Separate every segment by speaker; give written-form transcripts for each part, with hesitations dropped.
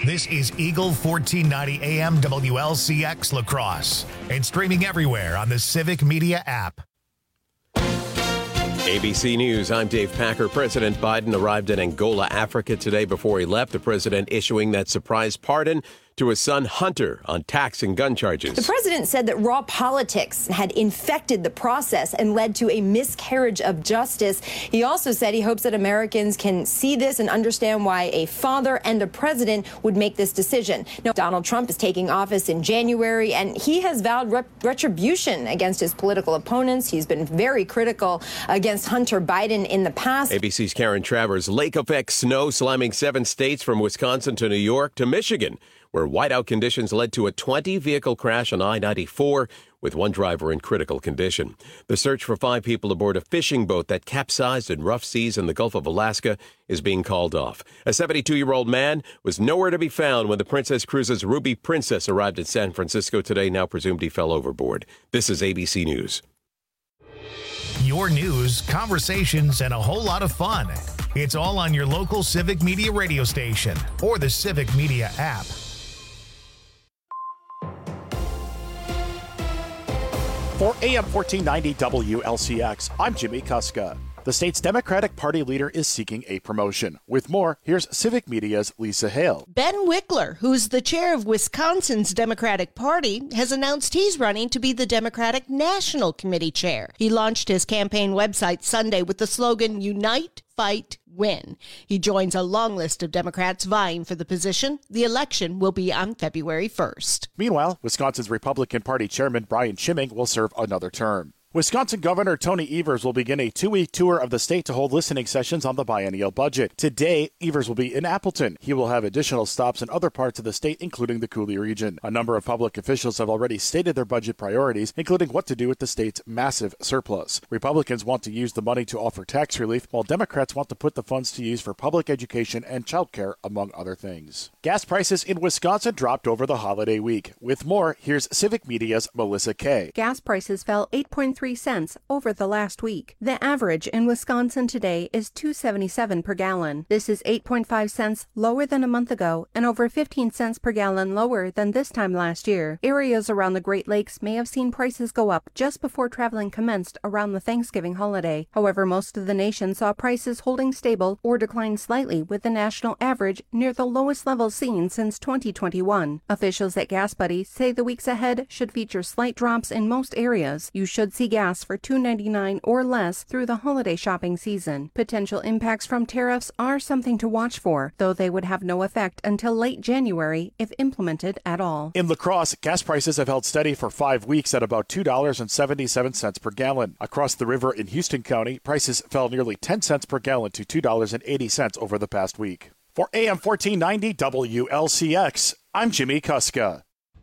Speaker 1: This is Eagle 1490 AM WLCX La Crosse and streaming everywhere on the Civic Media app.
Speaker 2: ABC News, I'm Dave Packer. President Biden arrived in Angola, Africa today before he left. The president issuing that surprise pardon to his son Hunter on tax and gun charges.
Speaker 3: The president said that raw politics had infected the process and led to a miscarriage of justice. He also said he hopes that Americans can see this and understand why a father and a president would make this decision. Now, Donald Trump is taking office in January, and he has vowed retribution against his political opponents. He's been very critical against Hunter Biden in the past.
Speaker 2: ABC's Karen Travers. Lake effect snow slamming 7 states from Wisconsin to New York to Michigan, where whiteout conditions led to a 20-vehicle crash on I-94 with one driver in critical condition. The search for 5 people aboard a fishing boat that capsized in rough seas in the Gulf of Alaska is being called off. A 72-year-old man was nowhere to be found when the Princess Cruises Ruby Princess arrived in San Francisco today. Now presumed he fell overboard. This is ABC News.
Speaker 1: Your news, conversations, and a whole lot of fun. It's all on your local Civic Media radio station or the Civic Media app.
Speaker 4: For AM 1490 WLCX, I'm Jimmy Kuska. The state's Democratic Party leader is seeking a promotion. With more, here's Civic Media's Lisa Hale.
Speaker 5: Ben Wickler, who's the chair of Wisconsin's Democratic Party, has announced he's running to be the Democratic National Committee chair. He launched his campaign website Sunday with the slogan, Unite, Fight, Win. He joins a long list of Democrats vying for the position. The election will be on February 1st.
Speaker 4: Meanwhile, Wisconsin's Republican Party chairman Brian Chimming will serve another term. Wisconsin Governor Tony Evers will begin a 2-week tour of the state to hold listening sessions on the biennial budget. Today, Evers will be in Appleton. He will have additional stops in other parts of the state, including the Cooley region. A number of public officials have already stated their budget priorities, including what to do with the state's massive surplus. Republicans want to use the money to offer tax relief, while Democrats want to put the funds to use for public education and child care, among other things. Gas prices in Wisconsin dropped over the holiday week. With more, here's Civic Media's Melissa Kay.
Speaker 6: Gas prices fell 8.3 cents over the last week. The average in Wisconsin today is $2.77 per gallon. This is 8.5 cents lower than a month ago and over 15 cents per gallon lower than this time last year. Areas around the Great Lakes may have seen prices go up just before traveling commenced around the Thanksgiving holiday. However, most of the nation saw prices holding stable or decline slightly, with the national average near the lowest level seen since 2021. Officials at Gas Buddy say the weeks ahead should feature slight drops in most areas. You should see gas for $2.99 or less through the holiday shopping season. Potential impacts from tariffs are something to watch for, though they would have no effect until late January if implemented at all.
Speaker 4: In La Crosse, gas prices have held steady for 5 weeks at about $2.77 per gallon. Across the river in Houston County, prices fell nearly 10 cents per gallon to $2.80 over the past week. For AM 1490 WLCX, I'm Jimmy Kuska.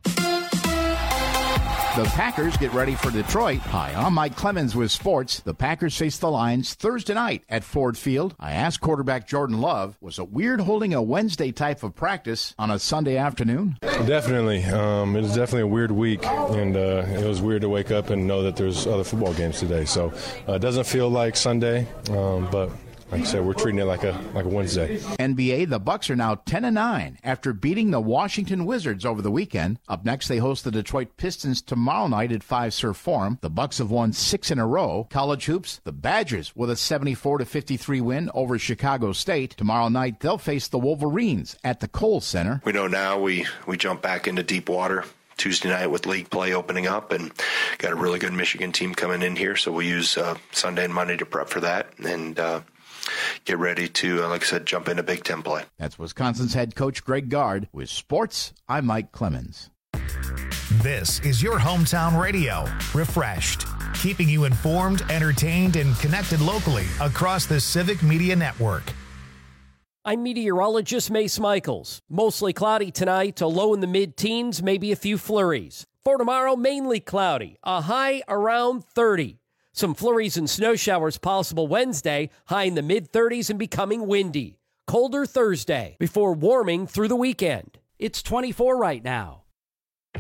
Speaker 7: The Packers get ready for Detroit. Hi, I'm Mike Clemens with sports. The Packers face the Lions Thursday night at Ford Field. I asked quarterback Jordan Love, was it weird holding a Wednesday type of practice on a Sunday afternoon?
Speaker 8: Definitely. It was definitely a weird week, and it was weird to wake up and know that there's other football games today. So it doesn't feel like Sunday, but like I said, we're treating it like a Wednesday.
Speaker 7: NBA, the Bucks are now 10-9 after beating the Washington Wizards over the weekend. Up next, they host the Detroit Pistons tomorrow night at Fiserv Forum. The Bucks have won 6 in a row. College hoops, the Badgers with a 74-53 win over Chicago State. Tomorrow night, they'll face the Wolverines at the Kohl Center.
Speaker 9: We know now we jump back into deep water Tuesday night with league play opening up, and got a really good Michigan team coming in here. So we'll use Sunday and Monday to prep for that, and get ready to, like I said, jump into Big Ten play.
Speaker 7: That's Wisconsin's head coach Greg Gard. With sports, I'm Mike Clemens.
Speaker 1: This is your hometown radio, Refreshed, keeping you informed, entertained, and connected locally across the Civic Media Network.
Speaker 10: I'm meteorologist Mace Michaels. Mostly cloudy tonight, a low in the mid-teens, maybe a few flurries. For tomorrow, mainly cloudy, a high around 30. Some flurries and snow showers possible Wednesday, high in the mid-30s and becoming windy. Colder Thursday before warming through the weekend.
Speaker 11: It's 24 right now.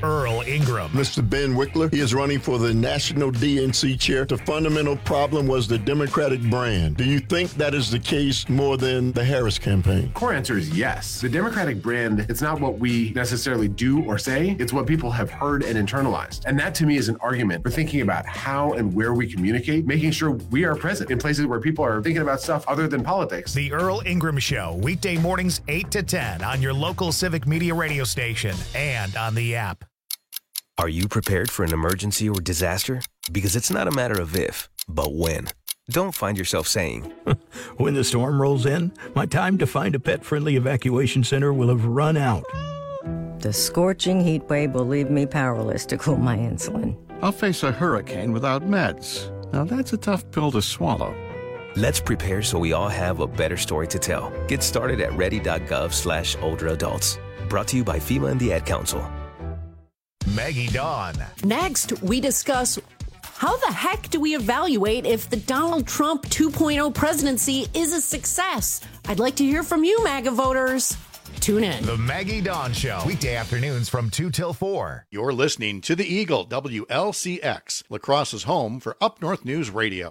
Speaker 1: Earl Ingram.
Speaker 11: Mr. Ben Wickler, he is running for the national DNC chair. The fundamental problem was the Democratic brand. Do you think that is the case more than the Harris campaign?
Speaker 12: Core answer is yes. The Democratic brand, it's not what we necessarily do or say, it's what people have heard and internalized. And that to me is an argument for thinking about how and where we communicate, making sure we are present in places where people are thinking about stuff other than politics.
Speaker 1: The Earl Ingram Show, weekday mornings 8 to 10 on your local Civic Media radio station and on the app.
Speaker 13: Are you prepared for an emergency or disaster? Because it's not a matter of if, but when. Don't find yourself saying,
Speaker 14: when the storm rolls in, my time to find a pet-friendly evacuation center will have run out.
Speaker 15: The scorching heat wave will leave me powerless to cool my insulin.
Speaker 16: I'll face a hurricane without meds. Now that's a tough pill to swallow.
Speaker 13: Let's prepare so we all have a better story to tell. Get started at ready.gov/older adults. Brought to you by FEMA and the Ad Council.
Speaker 1: Maggie Dawn.
Speaker 17: Next, we discuss how the heck do we evaluate if the Donald Trump 2.0 presidency is a success? I'd like to hear from you, MAGA voters. Tune in.
Speaker 1: The Maggie Dawn Show, weekday afternoons from 2 till 4.
Speaker 7: You're listening to The Eagle, WLCX, La Crosse's home for Up North News Radio.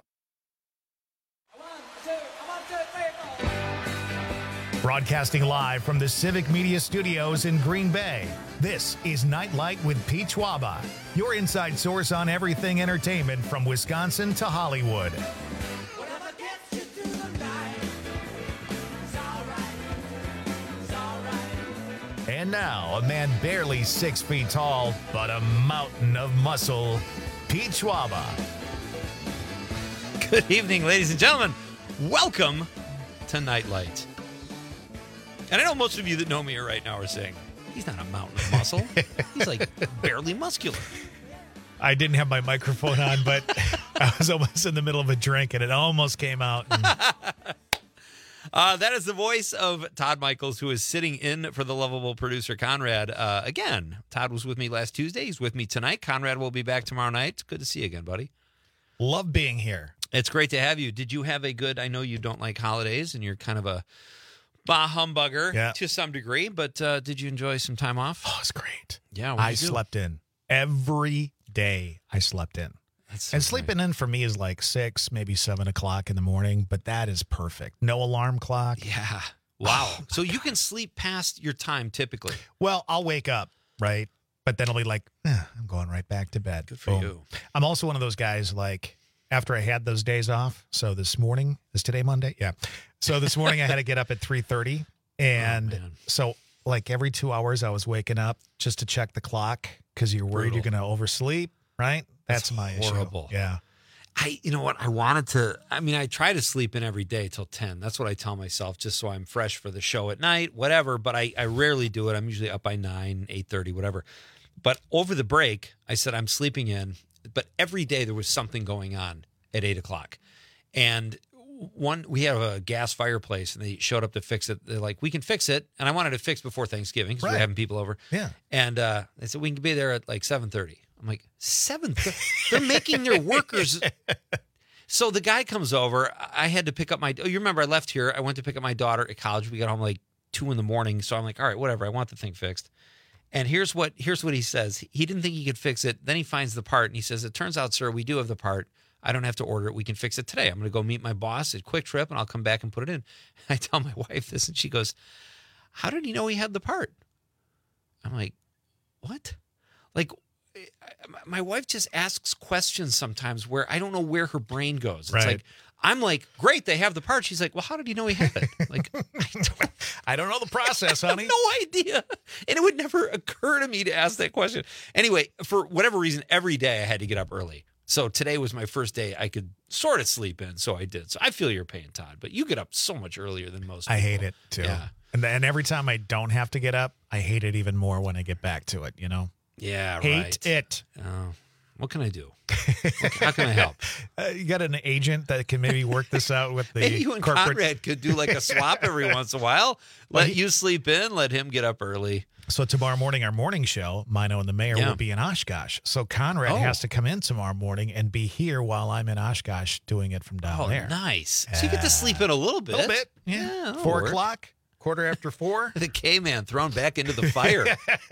Speaker 1: Broadcasting live from the Civic Media Studios in Green Bay, this is Nightlight with Pete Schwaba, your inside source on everything entertainment from Wisconsin to Hollywood. And now, a man barely 6 feet tall, but a mountain of muscle, Pete Schwaba.
Speaker 18: Good evening, ladies and gentlemen. Welcome to Nightlight. And I know most of you that know me right now are saying, he's not a mountain of muscle. He's like barely muscular.
Speaker 1: I didn't have my microphone on, but I was almost in the middle of a drink, and it almost came out.
Speaker 18: That is the voice of Todd Michaels, who is sitting in for the lovable producer, Conrad. Again, Todd was with me last Tuesday. He's with me tonight. Conrad will be back tomorrow night. Good to see you again, buddy.
Speaker 1: Love being here.
Speaker 18: It's great to have you. Did you have a good, I know you don't like holidays, and you're kind of a bah humbugger to some degree, but did you enjoy some time off?
Speaker 1: Oh, it's great.
Speaker 18: Yeah,
Speaker 1: I slept in. Every day I slept in.
Speaker 18: So
Speaker 1: and sleeping in for me is like 6, maybe 7 o'clock in the morning, but that is perfect. No alarm clock.
Speaker 18: Yeah. Wow. So you can sleep past your time typically.
Speaker 1: Well, I'll wake up, right? But then I'll be like, I'm going right back to bed.
Speaker 18: Good for you.
Speaker 1: I'm also one of those guys, like, after I had those days off, so this morning, is today Monday? Yeah. So this morning I had to get up at 3:30, and so like every 2 hours I was waking up just to check the clock because you're worried you're going to oversleep, right? That's my
Speaker 18: horrible
Speaker 1: issue. Yeah.
Speaker 18: You know what? I try to sleep in every day till 10. That's what I tell myself, just so I'm fresh for the show at night, whatever. But I rarely do it. I'm usually up by 9, 8:30, whatever. But over the break, I said I'm sleeping in, but every day there was something going on at 8 o'clock. And we have a gas fireplace, and they showed up to fix it. They're like, we can fix it. And I wanted it fixed before Thanksgiving because we're having people over.
Speaker 1: Yeah.
Speaker 18: And they said, we can be there at like 7:30. I'm like, 7:30? They're making their workers. So the guy comes over. I had to pick up you remember I left here. I went to pick up my daughter at college. We got home like 2 a.m. So I'm like, all right, whatever. I want the thing fixed. And here's what he says. He didn't think he could fix it. Then he finds the part, and he says, it turns out, sir, we do have the part. I don't have to order it. We can fix it today. I'm going to go meet my boss at Quick Trip, and I'll come back and put it in. I tell my wife this, and she goes, how did he know he had the part? I'm like, what? Like, my wife just asks questions sometimes where I don't know where her brain goes. It's like, I'm like, great, they have the part. She's like, well, how did he know he had it? Like,
Speaker 1: I don't know the process, honey.
Speaker 18: I have no idea. And it would never occur to me to ask that question. Anyway, for whatever reason, every day I had to get up early. So today was my first day I could sort of sleep in, so I did. So I feel your pain, Todd, but you get up so much earlier than most people.
Speaker 1: I hate it, too. Yeah. And every time I don't have to get up, I hate it even more when I get back to it, you know?
Speaker 18: Yeah,
Speaker 1: hate it.
Speaker 18: What can I do? How can I help?
Speaker 1: You got an agent that can maybe work this out with the
Speaker 18: maybe you and
Speaker 1: corporate...
Speaker 18: Conrad could do like a swap every once in a while. Let you sleep in, let him get up early.
Speaker 1: So tomorrow morning, our morning show, Mino and the Mayor, will be in Oshkosh. So Conrad has to come in tomorrow morning and be here while I'm in Oshkosh doing it from down there.
Speaker 18: Oh, nice. So you get to sleep in a little bit.
Speaker 1: A little bit, yeah. 4 o'clock. 4:15?
Speaker 18: The K-Man thrown back into the fire.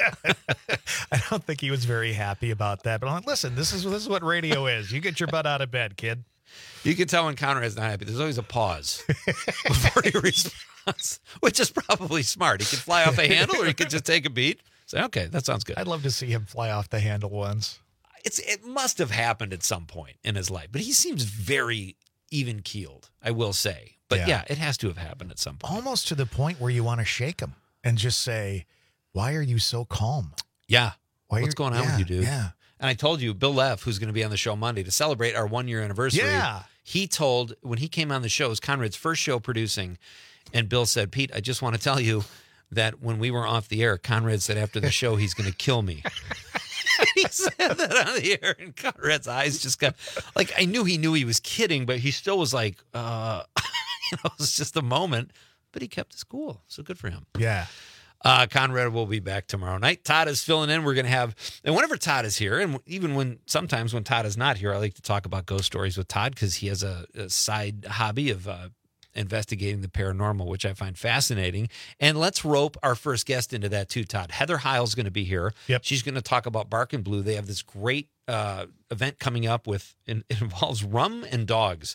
Speaker 1: I don't think he was very happy about that. But I'm like, listen, this is what radio is. You get your butt out of bed, kid.
Speaker 18: You can tell when Conrad's not happy. There's always a pause before he responds, which is probably smart. He could fly off a handle or he could just take a beat. Say, okay, that sounds good.
Speaker 1: I'd love to see him fly off the handle once.
Speaker 18: It must have happened at some point in his life, but he seems very even-keeled, I will say. But yeah, it has to have happened at some point.
Speaker 1: Almost to the point where you want to shake him and just say, why are you so calm?
Speaker 18: Yeah. What's going on with you, dude?
Speaker 1: Yeah.
Speaker 18: And I told you, Bill Leff, who's going to be on the show Monday to celebrate our 1-year anniversary.
Speaker 1: Yeah.
Speaker 18: He told, when he came on the show, it was Conrad's first show producing, and Bill said, Pete, I just want to tell you that when we were off the air, Conrad said after the show he's going to kill me. He said that on the air, and Conrad's eyes just got, like, I knew he was kidding, but he still was like, it was just a moment. But he kept his cool, so good for him.
Speaker 1: Yeah.
Speaker 18: Conrad will be back tomorrow night. Todd is filling in. We're going to have, and whenever Todd is here, and even sometimes when Todd is not here, I like to talk about ghost stories with Todd because he has a side hobby of investigating the paranormal, which I find fascinating. And let's rope our first guest into that too, Todd. Heather Heil's going to be here.
Speaker 1: Yep.
Speaker 18: She's going to talk about Bark and Blue. They have this great event coming up it involves rum and dogs.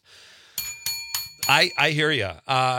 Speaker 18: I hear you.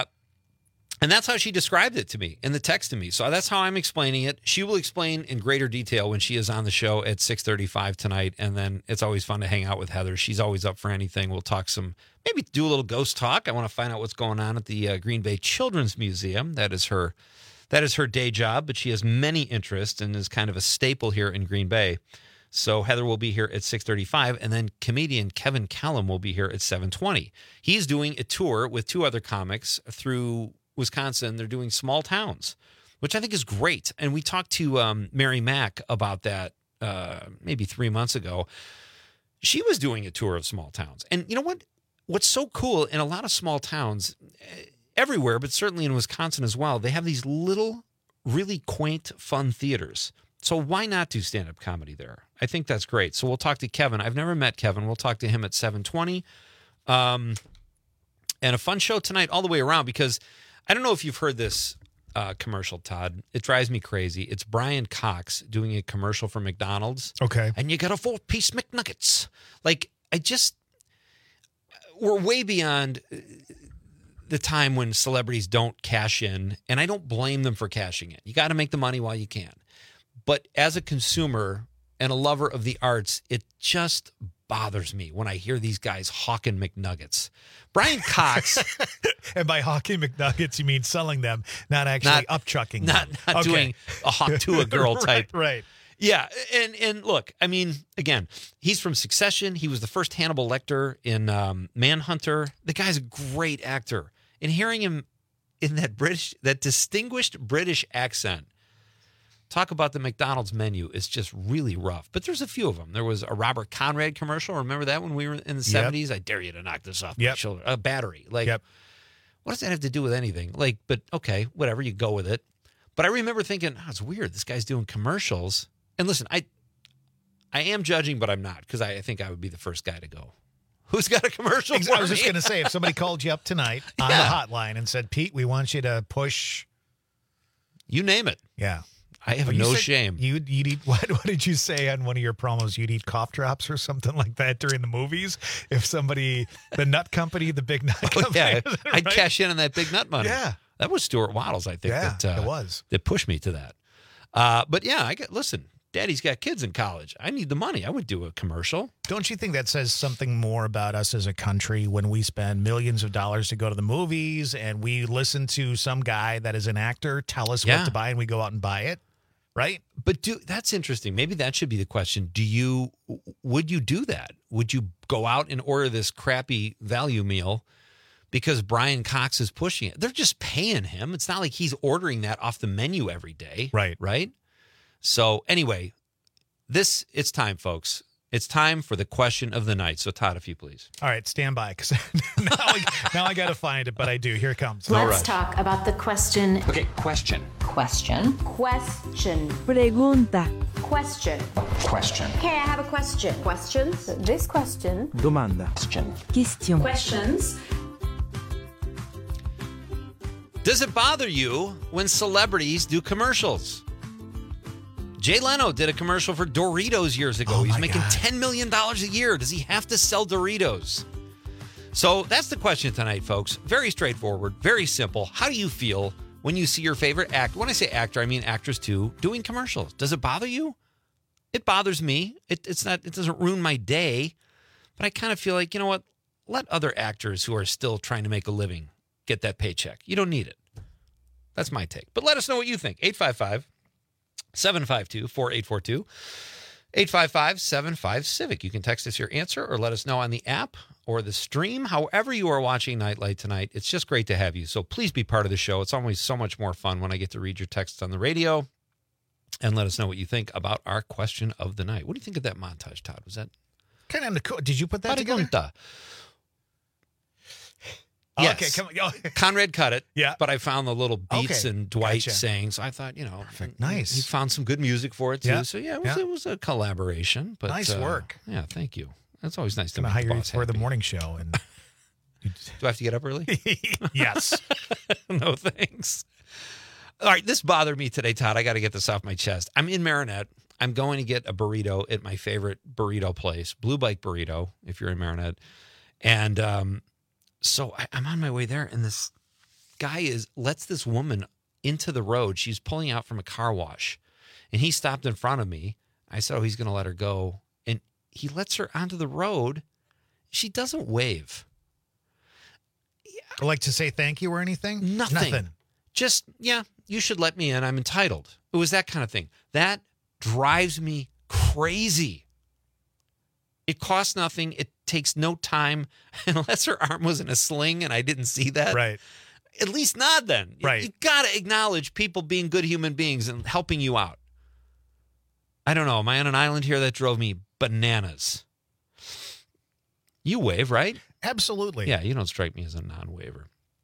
Speaker 18: And that's how she described it to me in the text to me. So that's how I'm explaining it. She will explain in greater detail when she is on the show at 6:35 tonight. And then it's always fun to hang out with Heather. She's always up for anything. We'll talk maybe do a little ghost talk. I want to find out what's going on at the Green Bay Children's Museum. That is her day job, but she has many interests and is kind of a staple here in Green Bay. So Heather will be here at 6:35, and then comedian Kevin Callum will be here at 7:20. He's doing a tour with 2 other comics through Wisconsin. They're doing small towns, which I think is great. And we talked to Mary Mack about that maybe 3 months ago. She was doing a tour of small towns. And you know what? What's so cool in a lot of small towns everywhere, but certainly in Wisconsin as well, they have these little, really quaint, fun theaters. So why not do stand-up comedy there? I think that's great. So we'll talk to Kevin. I've never met Kevin. We'll talk to him at 7:20. And a fun show tonight all the way around because I don't know if you've heard this commercial, Todd. It drives me crazy. It's Brian Cox doing a commercial for McDonald's.
Speaker 1: Okay.
Speaker 18: And you got a 4-piece McNuggets. Like, we're way beyond the time when celebrities don't cash in, and I don't blame them for cashing in. You got to make the money while you can. But as a consumer and a lover of the arts, it just bothers me when I hear these guys hawking McNuggets. Brian Cox.
Speaker 1: And by hawking McNuggets, you mean selling them, not actually upchucking them.
Speaker 18: Not doing a hawk to a girl type.
Speaker 1: Right.
Speaker 18: Yeah. And look, I mean, again, he's from Succession. He was the first Hannibal Lecter in Manhunter. The guy's a great actor. And hearing him in that distinguished British accent, talk about the McDonald's menu is just really rough. But there's a few of them. There was a Robert Conrad commercial. Remember that when we were in the 70s? I dare you to knock this off my shoulder. A battery. Like, what does that have to do with anything? Like, but okay, whatever, you go with it. But I remember thinking, it's weird. This guy's doing commercials. And listen, I am judging, but I'm not, because I think I would be the first guy to go. Who's got a commercial for
Speaker 1: I was just
Speaker 18: me?
Speaker 1: going to say, if somebody called you up tonight on the hotline and said, Pete, we want you to push.
Speaker 18: You name it.
Speaker 1: Yeah.
Speaker 18: I have no shame.
Speaker 1: You'd eat, what did you say on one of your promos? You'd eat cough drops or something like that during the movies? If somebody, the nut company, the big nut company.
Speaker 18: Yeah, I'd
Speaker 1: right?
Speaker 18: cash in on that big nut money.
Speaker 1: Yeah.
Speaker 18: That was Stuart Waddles, I think.
Speaker 1: Yeah,
Speaker 18: that,
Speaker 1: it was.
Speaker 18: That pushed me to that. But yeah, listen, Daddy's got kids in college. I need the money. I would do a commercial.
Speaker 1: Don't you think that says something more about us as a country when we spend millions of dollars to go to the movies and we listen to some guy that is an actor tell us what to buy and we go out and buy it? Right?
Speaker 18: But that's interesting. Maybe that should be the question. Would you do that? Would you go out and order this crappy value meal because Brian Cox is pushing it? They're just paying him. It's not like he's ordering that off the menu every day.
Speaker 1: Right.
Speaker 18: Right? So anyway, it's time, folks. It's time for the question of the night. So Todd, if you please.
Speaker 1: All right, stand by, because now I got to find it, but I do. Here it comes.
Speaker 19: Let's talk about the question.
Speaker 20: Okay, question.
Speaker 19: Question. Question.
Speaker 21: Pregunta.
Speaker 19: Question.
Speaker 20: Question.
Speaker 19: Okay, I have a question. Questions? This question.
Speaker 21: Domanda.
Speaker 20: Question.
Speaker 21: Question.
Speaker 19: Questions.
Speaker 18: Does it bother you when celebrities do commercials? Jay Leno did a commercial for Doritos years ago. He's making $10 million a year. Does he have to sell Doritos? So that's the question tonight, folks. Very straightforward, very simple. How do you feel when you see your favorite actor? When I say actor, I mean actress too, doing commercials. Does it bother you? It bothers me. It doesn't ruin my day, but I kind of feel like, you know what? Let other actors who are still trying to make a living get that paycheck. You don't need it. That's my take. But let us know what you think. 855-752-4842. 855-75-CIVIC. You can text us your answer or let us know on the app or the stream. However you are watching Nightlight tonight, it's just great to have you. So please be part of the show. It's always so much more fun when I get to read your texts on the radio. And let us know what you think about our question of the night. What do you think of that montage, Todd? Was that
Speaker 1: kind of cool? Did you put that together?
Speaker 18: Yes.
Speaker 1: Okay,
Speaker 18: Conrad cut it.
Speaker 1: Yeah.
Speaker 18: But I found the little beats and Dwight
Speaker 1: Gotcha.
Speaker 18: saying. So I thought,
Speaker 1: Perfect. Nice.
Speaker 18: He found some good music for it too.
Speaker 1: Yeah.
Speaker 18: So it was a collaboration. But
Speaker 1: Nice work.
Speaker 18: Yeah, thank you. That's always nice to
Speaker 1: Gonna
Speaker 18: make the
Speaker 1: hire you
Speaker 18: boss
Speaker 1: for the
Speaker 18: happy.
Speaker 1: morning show. And
Speaker 18: Do I have to get up early?
Speaker 1: yes.
Speaker 18: No thanks. All right, this bothered me today, Todd. I got to get this off my chest. I'm in Marinette. I'm going to get a burrito at my favorite burrito place, Blue Bike Burrito, if you're in Marinette. And so I'm on my way there, and this guy lets this woman into the road. She's pulling out from a car wash, and he stopped in front of me. I said, he's going to let her go. And he lets her onto the road. She doesn't wave.
Speaker 1: Like to say thank you or anything?
Speaker 18: Nothing. Just, you should let me in. I'm entitled. It was that kind of thing. That drives me crazy. It costs nothing. It takes no time. Unless her arm was in a sling and I didn't see that.
Speaker 1: Right.
Speaker 18: At least not then.
Speaker 1: Right.
Speaker 18: You got to acknowledge people being good human beings and helping you out. I don't know. Am I on an island here? That drove me bananas. You wave, right?
Speaker 1: Absolutely.
Speaker 18: Yeah, you don't strike me as a non-waver.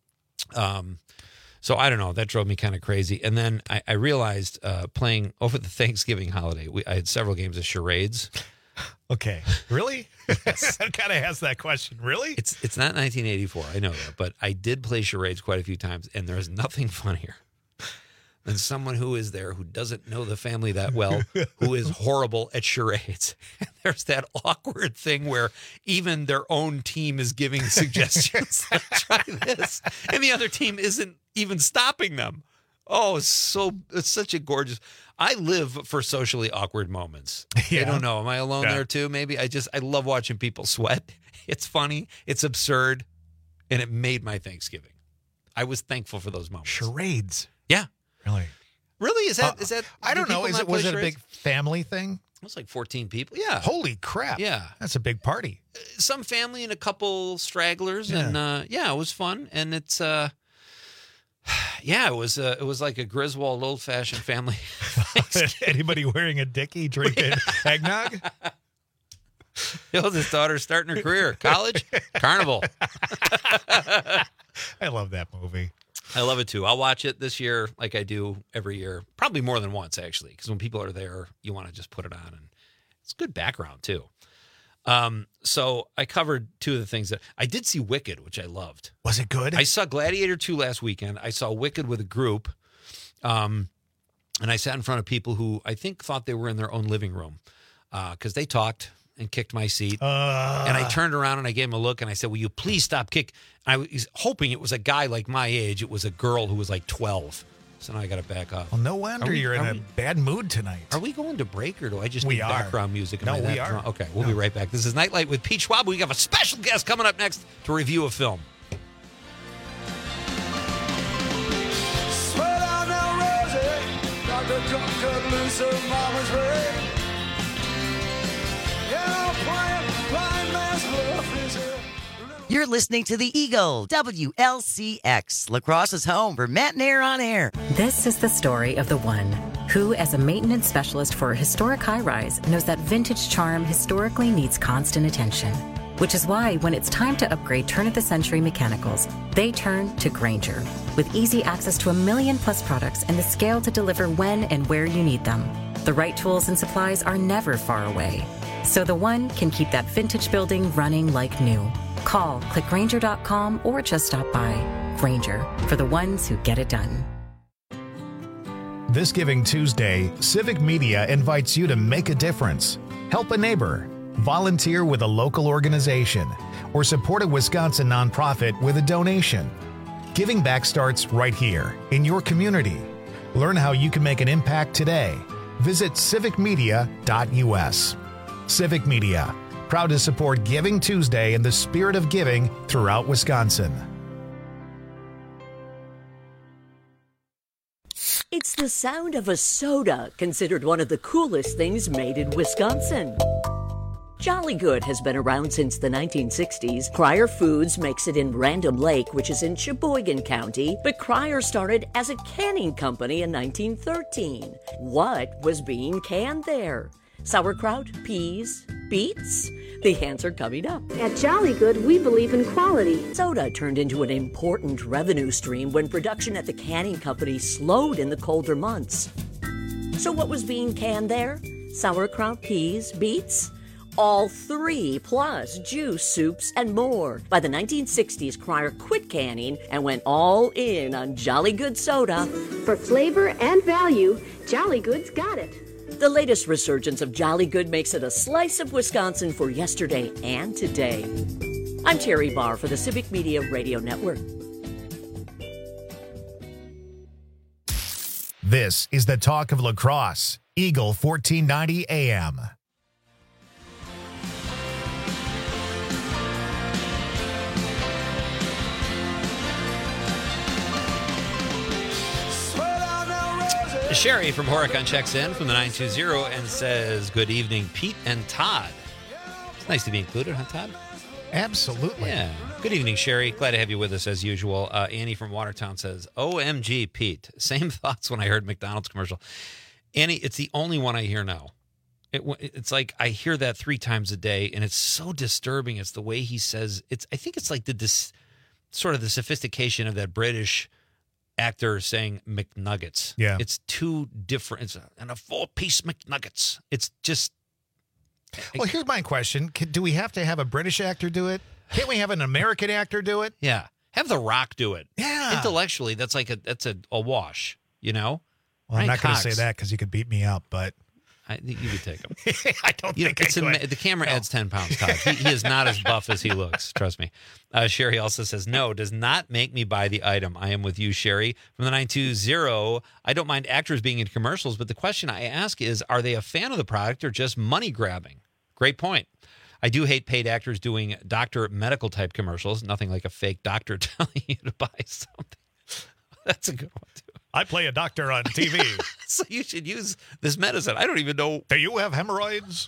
Speaker 18: So I don't know. That drove me kind of crazy. And then I realized playing over the Thanksgiving holiday, I had several games of charades.
Speaker 1: Okay. Really? Yes. That kind of has that question. Really?
Speaker 18: It's not 1984. I know that. But I did play charades quite a few times, and there's nothing funnier than someone who is there who doesn't know the family that well, who is horrible at charades. And there's that awkward thing where even their own team is giving suggestions. Like, try this. And the other team isn't even stopping them. Oh, it's such a gorgeous. I live for socially awkward moments.
Speaker 1: Yeah.
Speaker 18: I don't know. Am I alone there too? Maybe. I love watching people sweat. It's funny. It's absurd. And it made my Thanksgiving. I was thankful for those moments.
Speaker 1: Charades.
Speaker 18: Yeah.
Speaker 1: Really?
Speaker 18: Is that?
Speaker 1: I don't know. Was it a big family thing?
Speaker 18: It was like 14 people. Yeah.
Speaker 1: Holy crap.
Speaker 18: Yeah.
Speaker 1: That's a big party.
Speaker 18: Some family and a couple stragglers.
Speaker 1: Yeah.
Speaker 18: And it was fun. And it's, it was like a Griswold old-fashioned family.
Speaker 1: Anybody wearing a dickie drinking eggnog?
Speaker 18: His daughter's starting her career. College? Carnival.
Speaker 1: I love that movie.
Speaker 18: I love it too. I'll watch it this year like I do every year. Probably more than once, actually, because when people are there, you want to just put it on. And it's good background, too. So I covered two of the things that I did see Wicked, which I loved.
Speaker 1: Was it good?
Speaker 18: I saw Gladiator 2 last weekend. I saw Wicked with a group. And I sat in front of people who I think thought they were in their own living room because they talked and kicked my seat. And I turned around and I gave him a look and I said, will you please stop kick? I was hoping it was a guy like my age. It was a girl who was like 12. So now I got to back up.
Speaker 1: Well, no wonder you're in a bad mood tonight.
Speaker 18: Are we going to break or do I just
Speaker 1: We
Speaker 18: need
Speaker 1: are.
Speaker 18: background music?
Speaker 1: No, we are.
Speaker 18: Okay, we'll be right back. This is Nightlight with Pete Schwab. We have a special guest coming up next to review a film.
Speaker 20: Sweat on now, Rosie. Dr. John cut loose of Mama's ring. Yeah, playing blind man's bluff is it.
Speaker 21: You're listening to the Eagle, WLCX, La Crosse's home for Matinee on Air.
Speaker 22: This is the story of the one who, as a maintenance specialist for a historic high-rise, knows that vintage charm historically needs constant attention. Which is why, when it's time to upgrade turn-of-the-century mechanicals, they turn to Grainger. With easy access to 1 million-plus products and the scale to deliver when and where you need them. The right tools and supplies are never far away. So the one can keep that vintage building running like new. Call, click Grainger.com, or just stop by. Grainger, for the ones who get it done.
Speaker 1: This Giving Tuesday, Civic Media invites you to make a difference. Help a neighbor, volunteer with a local organization, or support a Wisconsin nonprofit with a donation. Giving back starts right here, in your community. Learn how you can make an impact today. Visit civicmedia.us. Civic Media, proud to support Giving Tuesday and the spirit of giving throughout Wisconsin.
Speaker 2: It's the sound of a soda, considered one of the coolest things made in Wisconsin. Jolly Good has been around since the 1960s. Cryer Foods makes it in Random Lake, which is in Sheboygan County, but Cryer started as a canning company in 1913. What was being canned there? Sauerkraut, peas, beets? The answer coming up.
Speaker 3: At Jolly Good, we believe in quality.
Speaker 2: Soda turned into an important revenue stream when production at the canning company slowed in the colder months. So what was being canned there? Sauerkraut, peas, beets? All three, plus juice, soups, and more. By the 1960s, Cryer quit canning and went all in on Jolly Good soda.
Speaker 3: For flavor and value, Jolly Good's got it.
Speaker 2: The latest resurgence of Jolly Good makes it a slice of Wisconsin for yesterday and today. I'm Terry Barr for the Civic Media Radio Network.
Speaker 1: This is the talk of lacrosse. Eagle 1490 AM.
Speaker 18: Sherry from Horicon checks in from the 920 and says, good evening, Pete and Todd. It's nice to be included, huh, Todd?
Speaker 1: Absolutely.
Speaker 18: Yeah. Good evening, Sherry. Glad to have you with us as usual. Annie from Watertown says, OMG, Pete. Same thoughts when I heard McDonald's commercial. Annie, it's the only one I hear now. It's like I hear that 3 times a day, and it's so disturbing. It's the way he says it's. I think it's like sort of the sophistication of that British actor saying McNuggets.
Speaker 1: Yeah.
Speaker 18: It's too different. And a 4-piece McNuggets. It's just.
Speaker 1: Well, here's my question. Do we have to have a British actor do it? Can't we have an American actor do it?
Speaker 18: Yeah. Have The Rock do it.
Speaker 1: Yeah.
Speaker 18: Intellectually, that's like a wash, you know?
Speaker 1: Well, I'm not going to say that because you could beat me up, but.
Speaker 18: I think you could take him.
Speaker 1: I don't think I could.
Speaker 18: The camera adds 10 pounds, Todd. He is not as buff as he looks. Trust me. Sherry also says, no, does not make me buy the item. I am with you, Sherry. From the 920, I don't mind actors being in commercials, but the question I ask is, are they a fan of the product or just money grabbing? Great point. I do hate paid actors doing doctor medical type commercials. Nothing like a fake doctor telling you to buy something. That's a good one, too.
Speaker 1: I play a doctor on TV.
Speaker 18: So you should use this medicine. I don't even know.
Speaker 1: Do you have hemorrhoids?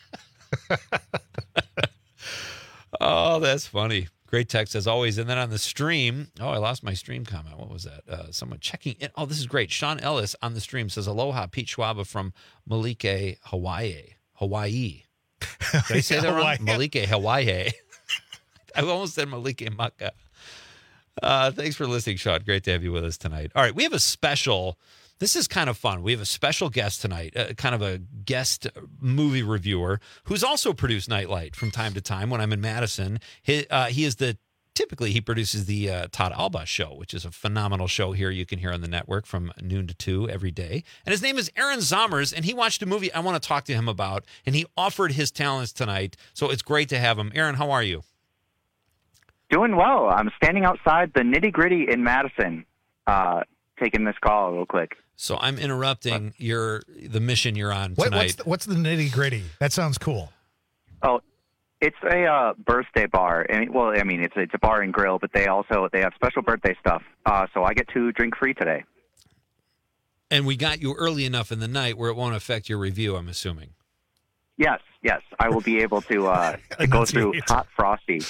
Speaker 18: Oh, that's funny. Great text as always. And then on the stream, I lost my stream comment. What was that? Someone checking in. Oh, this is great. Sean Ellis on the stream says, aloha, Pete Schwaba from Malike, Hawaii. Did I say that wrong? Malike, Hawaii. I almost said Malike Maka. Thanks for listening, Sean. Great to have you with us tonight. All right, we have a special. This is kind of fun. We have a special guest tonight, kind of a guest movie reviewer who's also produced Nightlight from time to time when I'm in Madison. He produces the Todd Alba Show, which is a phenomenal show here you can hear on the network from noon to 2 every day. And his name is Aaron Zommers, and he watched a movie I want to talk to him about, and he offered his talents tonight. So it's great to have him. Aaron, how are you?
Speaker 23: Doing well. I'm standing outside the Nitty Gritty in Madison, taking this call real quick.
Speaker 18: So I'm interrupting the mission you're on tonight.
Speaker 1: What's the Nitty Gritty? That sounds cool.
Speaker 23: Oh, it's a birthday bar. It's a bar and grill, but they have special birthday stuff. So I get to drink free today.
Speaker 18: And we got you early enough in the night where it won't affect your review, I'm assuming.
Speaker 23: Yes, I will be able to go through Hot Frosty.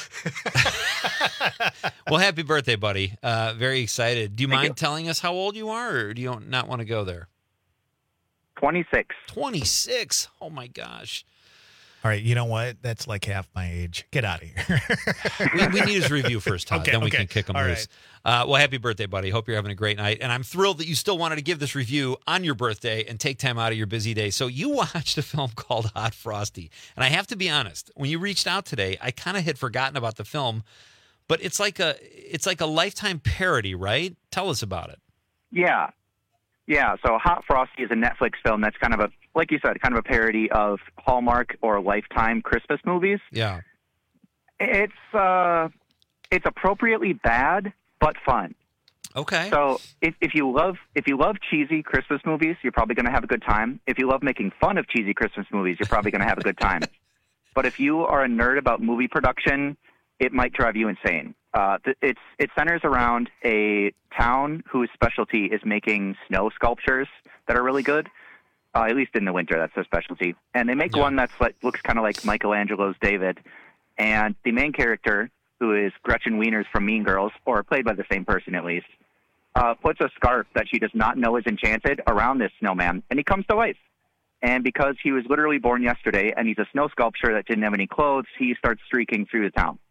Speaker 18: Well, happy birthday, buddy. Very excited. Do you mind telling us how old you are, or do you not want to go there?
Speaker 23: 26.
Speaker 18: 26? Oh, my gosh.
Speaker 1: All right, you know what? That's like half my age. Get out of here.
Speaker 18: we need his review first, Todd. Then we can kick him
Speaker 1: All
Speaker 18: loose. Right. Well, happy birthday, buddy. Hope you're having a great night. And I'm thrilled that you still wanted to give this review on your birthday and take time out of your busy day. So you watched a film called Hot Frosty. And I have to be honest, when you reached out today, I kind of had forgotten about the film. But it's like a Lifetime parody, right? Tell us about it.
Speaker 23: Yeah. Yeah, so Hot Frosty is a Netflix film that's kind of a, like you said, kind of a parody of Hallmark or Lifetime Christmas movies.
Speaker 18: Yeah.
Speaker 23: It's appropriately bad but fun.
Speaker 18: Okay.
Speaker 23: So if you love cheesy Christmas movies, you're probably going to have a good time. If you love making fun of cheesy Christmas movies, you're probably going to have a good time. But if you are a nerd about movie production, it might drive you insane. It centers around a town whose specialty is making snow sculptures that are really good. At least in the winter, that's their specialty. And they make one that's looks kind of like Michelangelo's David. And the main character, who is Gretchen Wieners from Mean Girls, or played by the same person at least, puts a scarf that she does not know is enchanted around this snowman, and he comes to life. And because he was literally born yesterday, and he's a snow sculpture that didn't have any clothes, he starts streaking through the town.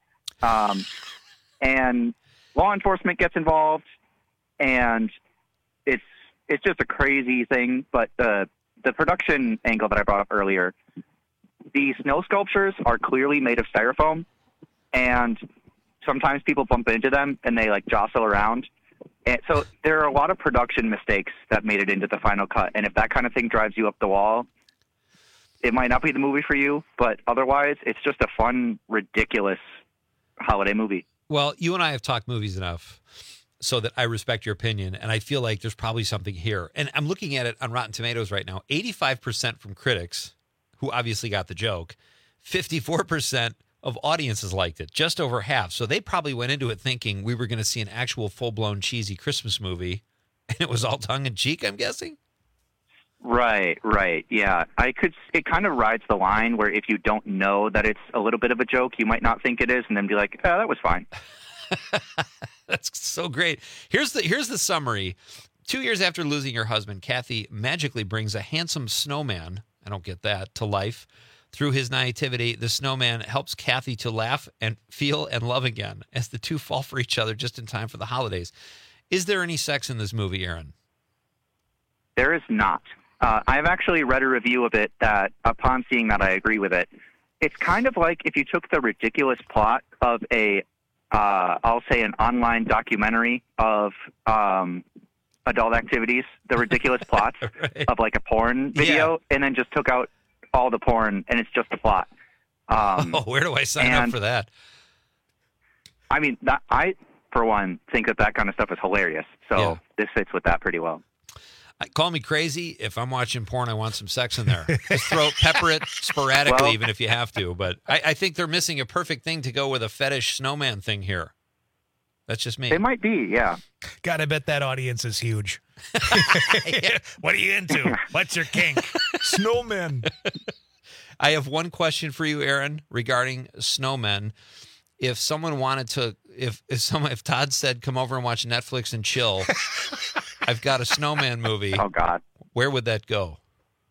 Speaker 23: And law enforcement gets involved, and it's just a crazy thing. But the production angle that I brought up earlier, the snow sculptures are clearly made of styrofoam, and sometimes people bump into them and they jostle around. And so there are a lot of production mistakes that made it into the final cut. And if that kind of thing drives you up the wall, it might not be the movie for you, but otherwise it's just a fun, ridiculous holiday movie.
Speaker 18: Well, you and I have talked movies enough so that I respect your opinion, and I feel like there's probably something here. And I'm looking at it on Rotten Tomatoes right now. 85% from critics, who obviously got the joke. 54% of audiences liked it, just over half. So they probably went into it thinking we were going to see an actual full-blown cheesy Christmas movie, and it was all tongue-in-cheek, I'm guessing?
Speaker 23: Right. Yeah. It kind of rides the line where if you don't know that it's a little bit of a joke, you might not think it is, and then be like, oh, that was fine.
Speaker 18: That's so great. Here's the summary. 2 years after losing her husband, Kathy magically brings a handsome snowman, I don't get that, to life. Through his naivety, the snowman helps Kathy to laugh and feel and love again as the two fall for each other just in time for the holidays. Is there any sex in this movie, Aaron?
Speaker 23: There is not. I've actually read a review of it that, upon seeing that, I agree with it. It's kind of like if you took the ridiculous plot of I'll say an online documentary of adult activities, the ridiculous plots
Speaker 18: right.
Speaker 23: of a porn video, and then just took out all the porn, and it's just a plot.
Speaker 18: Where do I sign up for that?
Speaker 23: I mean, I, for one, think that kind of stuff is hilarious. So this fits with that pretty well.
Speaker 18: Call me crazy. If I'm watching porn, I want some sex in there. Just pepper it sporadically, even if you have to. But I think they're missing a perfect thing to go with a fetish snowman thing here. That's just me.
Speaker 23: They might be, yeah.
Speaker 1: God, I bet that audience is huge. What are you into? What's your kink? Snowmen.
Speaker 18: I have one question for you, Aaron, regarding snowmen. If someone wanted to, if Todd said, come over and watch Netflix and chill, I've got a snowman movie.
Speaker 23: Oh, God.
Speaker 18: Where would that go?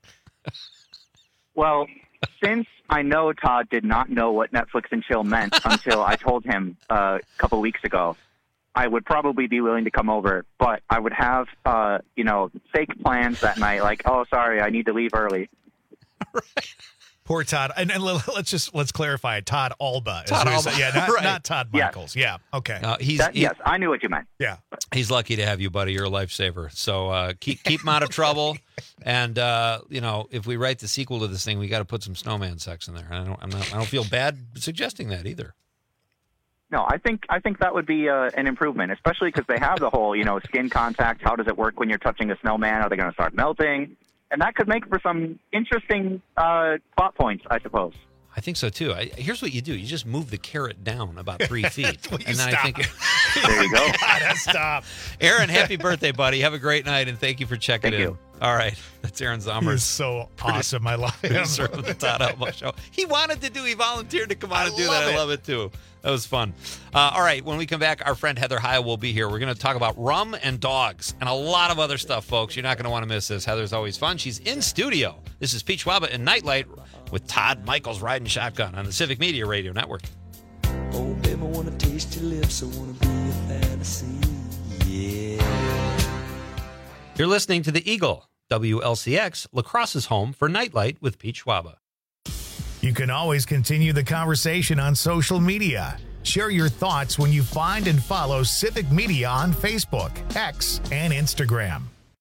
Speaker 23: Well, since I know Todd did not know what Netflix and chill meant until I told him a couple weeks ago, I would probably be willing to come over, but I would have, fake plans that night, oh, sorry, I need to leave early.
Speaker 18: Right.
Speaker 1: Poor Todd. And let's clarify. Todd Alba.
Speaker 18: Todd Alba.
Speaker 1: Yeah,
Speaker 18: right.
Speaker 1: not Todd Michaels. Yeah. Okay.
Speaker 23: Yes, I knew what you meant.
Speaker 1: Yeah.
Speaker 18: He's lucky to have you, buddy. You're a lifesaver. So keep him out of trouble. And if we write the sequel to this thing, we got to put some snowman sex in there. I don't feel bad suggesting that either.
Speaker 23: No, I think that would be an improvement, especially because they have the whole skin contact. How does it work when you're touching a snowman? Are they going to start melting? And that could make for some interesting plot points, I suppose.
Speaker 18: I think so, too. Here's what you do. You just move the carrot down about 3 feet.
Speaker 1: And then I think...
Speaker 23: There you go.
Speaker 1: God, stop.
Speaker 18: Aaron, happy birthday, buddy. Have a great night, and thank you for checking in.
Speaker 23: You.
Speaker 18: All right. That's Aaron Zommers.
Speaker 1: He's so awesome. I love him.
Speaker 18: Producer of the Todd Alba Show. He volunteered to come on and do that. I love it, too. That was fun. All right. When we come back, our friend Heather Heil will be here. We're going to talk about rum and dogs and a lot of other stuff, folks. You're not going to want to miss this. Heather's always fun. She's in studio. This is Pete Schwaba and Nightlight with Todd Michaels riding shotgun on the Civic Media Radio Network.
Speaker 20: Oh, baby, I want to taste your lips. I want to be a fantasy. Yeah.
Speaker 18: You're listening to The Eagle, WLCX, La Crosse's home for Nightlight with Pete Schwaba.
Speaker 1: You can always continue the conversation on social media. Share your thoughts when you find and follow Civic Media on Facebook, X, and Instagram.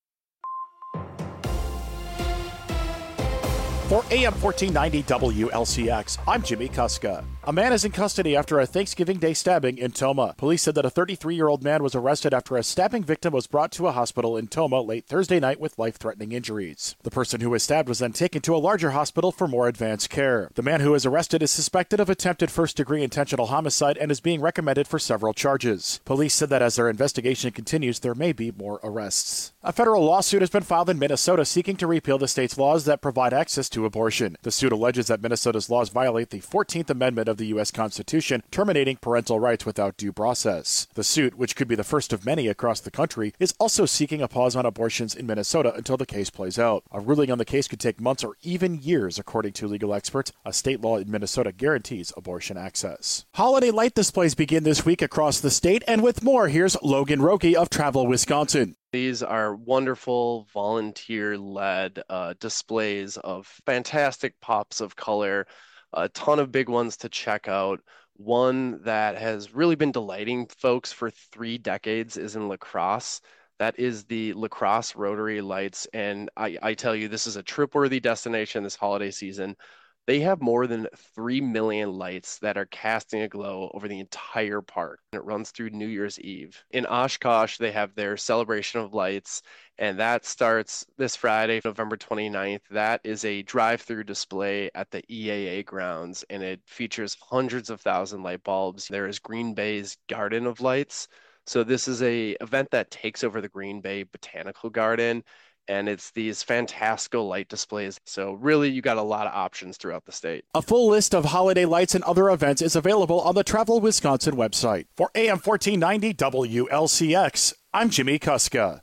Speaker 4: For AM 1490 WLCX, I'm Jimmy Kuska. A man is in custody after a Thanksgiving Day stabbing in Tomah. Police said that a 33-year-old man was arrested after a stabbing victim was brought to a hospital in Tomah late Thursday night with life-threatening injuries. The person who was stabbed was then taken to a larger hospital for more advanced care. The man who is arrested is suspected of attempted first-degree intentional homicide and is being recommended for several charges. Police said that as their investigation continues, there may be more arrests. A federal lawsuit has been filed in Minnesota seeking to repeal the state's laws that provide access to abortion. The suit alleges that Minnesota's laws violate the 14th Amendment of the U.S. Constitution, terminating parental rights without due process. The suit, which could be the first of many across the country, is also seeking a pause on abortions in Minnesota until the case plays out. A ruling on the case could take months or even years, according to legal experts. A state law in Minnesota guarantees abortion access. Holiday light displays begin this week across the state, and with more, here's Logan Roque of Travel Wisconsin.
Speaker 5: These are wonderful volunteer-led displays of fantastic pops of color, a ton of big ones to check out. One that has really been delighting folks for 3 decades is in La Crosse. That is the La Crosse Rotary Lights, and I tell you, this is a trip-worthy destination this holiday season. They have more than 3 million lights that are casting a glow over the entire park. It runs through New Year's Eve. In Oshkosh, they have their celebration of lights, and that starts this Friday, November 29th. That is a drive-through display at the EAA grounds, and it features hundreds of thousand light bulbs. There is Green Bay's Garden of Lights. So this is an event that takes over the Green Bay Botanical Garden, and it's these fantastical light displays. So really, you got a lot of options throughout the state.
Speaker 4: A full list of holiday lights and other events is available on the Travel Wisconsin website. For AM 1490 WLCX, I'm Jimmy Kuska.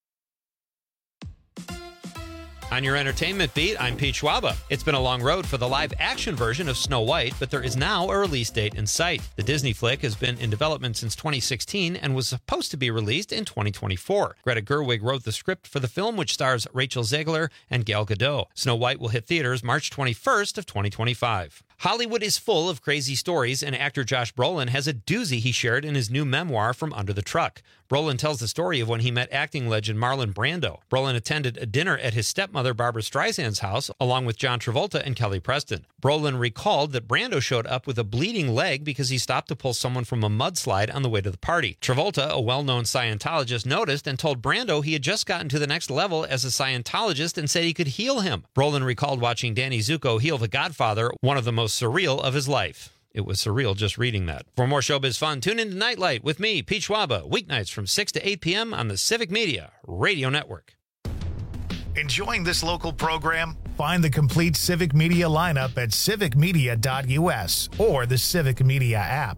Speaker 18: On your entertainment beat, I'm Pete Schwaba. It's been a long road for the live-action version of Snow White, but there is now a release date in sight. The Disney flick has been in development since 2016 and was supposed to be released in 2024. Greta Gerwig wrote the script for the film, which stars Rachel Zegler and Gal Gadot. Snow White will hit theaters March 21st of 2025. Hollywood is full of crazy stories, and actor Josh Brolin has a doozy he shared in his new memoir, From Under the Truck. Brolin tells the story of when he met acting legend Marlon Brando. Brolin attended a dinner at his stepmother Barbara Streisand's house, along with John Travolta and Kelly Preston. Brolin recalled that Brando showed up with a bleeding leg because he stopped to pull someone from a mudslide on the way to the party. Travolta, a well-known Scientologist, noticed and told Brando he had just gotten to the next level as a Scientologist and said he could heal him. Brolin recalled watching Danny Zuko heal the Godfather, one of the most surreal of his life. It was surreal just reading that. For more showbiz fun, tune into Nightlight with me, Pete Schwaba, weeknights from 6 to 8 p.m. on the Civic Media Radio Network.
Speaker 1: Enjoying this local program? Find the complete Civic Media lineup at civicmedia.us or the Civic Media app.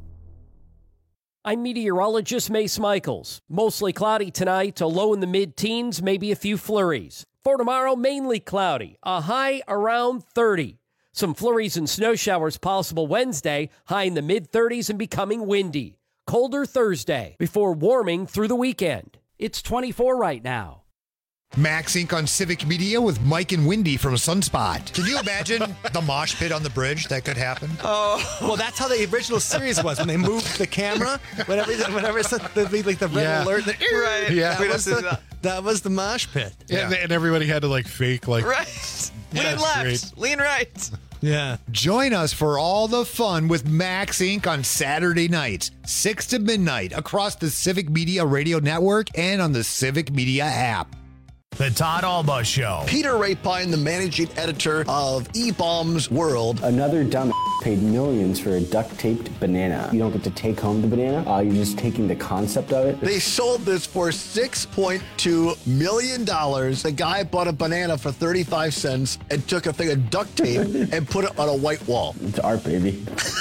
Speaker 10: I'm meteorologist Mace Michaels. Mostly cloudy tonight, a low in the mid-teens, maybe a few flurries. For tomorrow, mainly cloudy, a high around 30. Some flurries and snow showers possible Wednesday, high in the mid-30s and becoming windy. Colder Thursday, before warming through the weekend. It's 24 right now.
Speaker 6: Max Inc. on Civic Media with Mike and Wendy from Sunspot. Can you imagine the mosh pit on the bridge? That could happen.
Speaker 24: Oh, well, that's how the original series was when they moved the camera. Whenever it's like the red alert. Right.
Speaker 6: Yeah.
Speaker 24: That was the mosh pit.
Speaker 25: Yeah. And everybody had to fake
Speaker 24: right. Lean left. Lean right.
Speaker 6: Yeah. Join us for all the fun with Max Inc. on Saturday nights, 6 to midnight, across the Civic Media Radio Network and on the Civic Media app.
Speaker 1: The Todd Alba Show.
Speaker 26: Peter Rapine, the managing editor of eBaum's World.
Speaker 27: Another dumb paid millions for a duct-taped banana. You don't get to take home the banana. You're just taking the concept of it.
Speaker 26: They sold this for $6.2 million. The guy bought a banana for 35 cents and took a thing of duct tape and put it on a white wall.
Speaker 27: It's art, baby.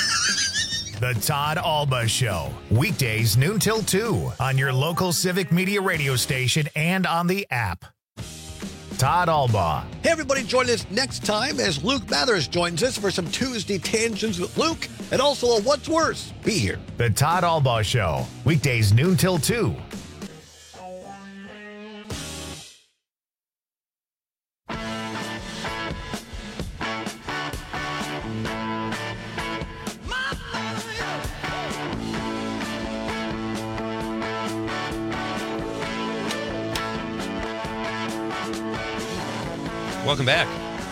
Speaker 1: The Todd Alba Show. Weekdays noon till 2 on your local Civic Media radio station and on the app. Todd Alba.
Speaker 26: Hey, everybody, join us next time as Luke Mathers joins us for some Tuesday Tangents with Luke and also a What's Worse. Be here.
Speaker 1: The Todd Alba Show. Weekdays noon till 2.
Speaker 18: Welcome back.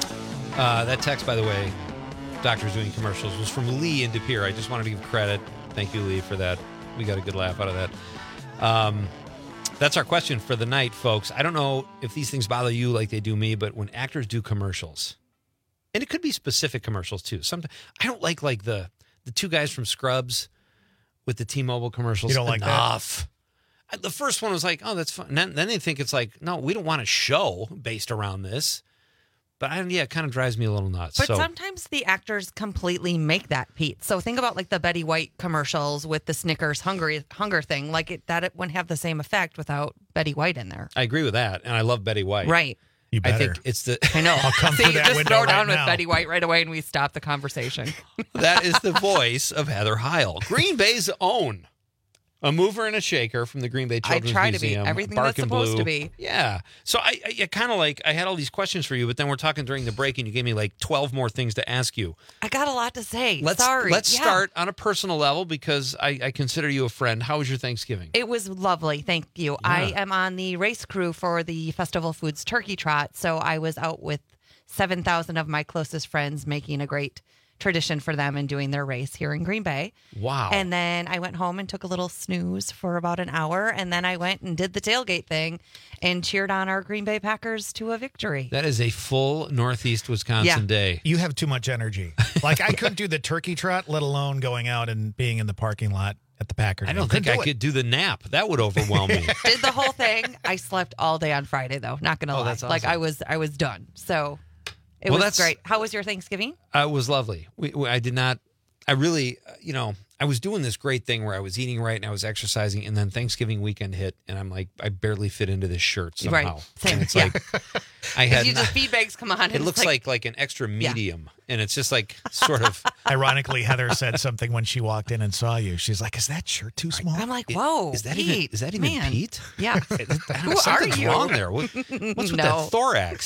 Speaker 18: That text, by the way, Doctors Doing Commercials, was from Lee in De Pere. I just wanted to give credit. Thank you, Lee, for that. We got a good laugh out of that. That's our question for the night, folks. I don't know if these things bother you like they do me, but when actors do commercials, and it could be specific commercials too. Sometimes I don't like the two guys from Scrubs with the T-Mobile commercials.
Speaker 1: You don't like
Speaker 18: enough. The first one was like, oh, that's fun. And then they think it's like, no, we don't want a show based around this. But it kind of drives me a little nuts.
Speaker 8: But sometimes the actors completely make that, Pete. So think about like the Betty White commercials with the Snickers hunger thing. Like it wouldn't have the same effect without Betty White in there.
Speaker 18: I agree with that, and I love Betty White.
Speaker 8: Right.
Speaker 1: You better.
Speaker 18: I think it's the.
Speaker 8: I know.
Speaker 1: I'll come
Speaker 8: See,
Speaker 1: through that
Speaker 8: just
Speaker 1: window
Speaker 8: throw down
Speaker 1: right
Speaker 8: with
Speaker 1: now.
Speaker 8: Betty White right away, and we stop the conversation.
Speaker 18: That is the voice of Heather Heil, Green Bay's own. A mover and a shaker from the Green Bay Children's
Speaker 8: I try
Speaker 18: Museum.
Speaker 8: to be everything
Speaker 18: Bark
Speaker 8: that's
Speaker 18: and
Speaker 8: supposed
Speaker 18: Blue.
Speaker 8: to be.
Speaker 18: Yeah. So I kind of I had all these questions for you, but then we're talking during the break, and you gave me like 12 more things to ask you.
Speaker 8: I got a lot to say.
Speaker 18: Let's
Speaker 8: Sorry.
Speaker 18: start on a personal level because I consider you a friend. How was your Thanksgiving?
Speaker 8: It was lovely. Thank you.
Speaker 18: Yeah.
Speaker 8: I am on the race crew for the Festival Foods Turkey Trot, so I was out with 7,000 of my closest friends making a great tradition for them and doing their race here in Green Bay.
Speaker 18: Wow.
Speaker 8: And then I went home and took a little snooze for about an hour, and then I went and did the tailgate thing and cheered on our Green Bay Packers to a victory.
Speaker 18: That is a full Northeast Wisconsin day.
Speaker 1: You have too much energy. Like I couldn't do the turkey trot, let alone going out and being in the parking lot at the Packers.
Speaker 18: I don't think I could do the nap. That would overwhelm me.
Speaker 8: Did the whole thing. I slept all day on Friday, though. Not going to lie.
Speaker 18: that's
Speaker 8: Like
Speaker 18: awesome.
Speaker 8: I was done. So it
Speaker 18: Well,
Speaker 8: was
Speaker 18: that's-
Speaker 8: great. How was your Thanksgiving?
Speaker 18: It was lovely. I did not. I really, I was doing this great thing where I was eating right and I was exercising, and then Thanksgiving weekend hit, and I'm like, I barely fit into this shirt somehow.
Speaker 8: Right. Same.
Speaker 18: And it's
Speaker 8: Yeah.
Speaker 18: like, I had.
Speaker 8: You just feed bags come on. and
Speaker 18: It
Speaker 8: it's
Speaker 18: looks like an extra medium, and it's just like sort of.
Speaker 1: Ironically, Heather said something when she walked in and saw you. She's like, "Is that shirt too small?"
Speaker 8: I'm like, whoa.
Speaker 18: Is that
Speaker 8: Pete,
Speaker 18: even
Speaker 8: man.
Speaker 18: Pete?
Speaker 8: Yeah.
Speaker 18: Who
Speaker 8: are you?
Speaker 18: wrong there? What's with
Speaker 8: No.
Speaker 18: that thorax?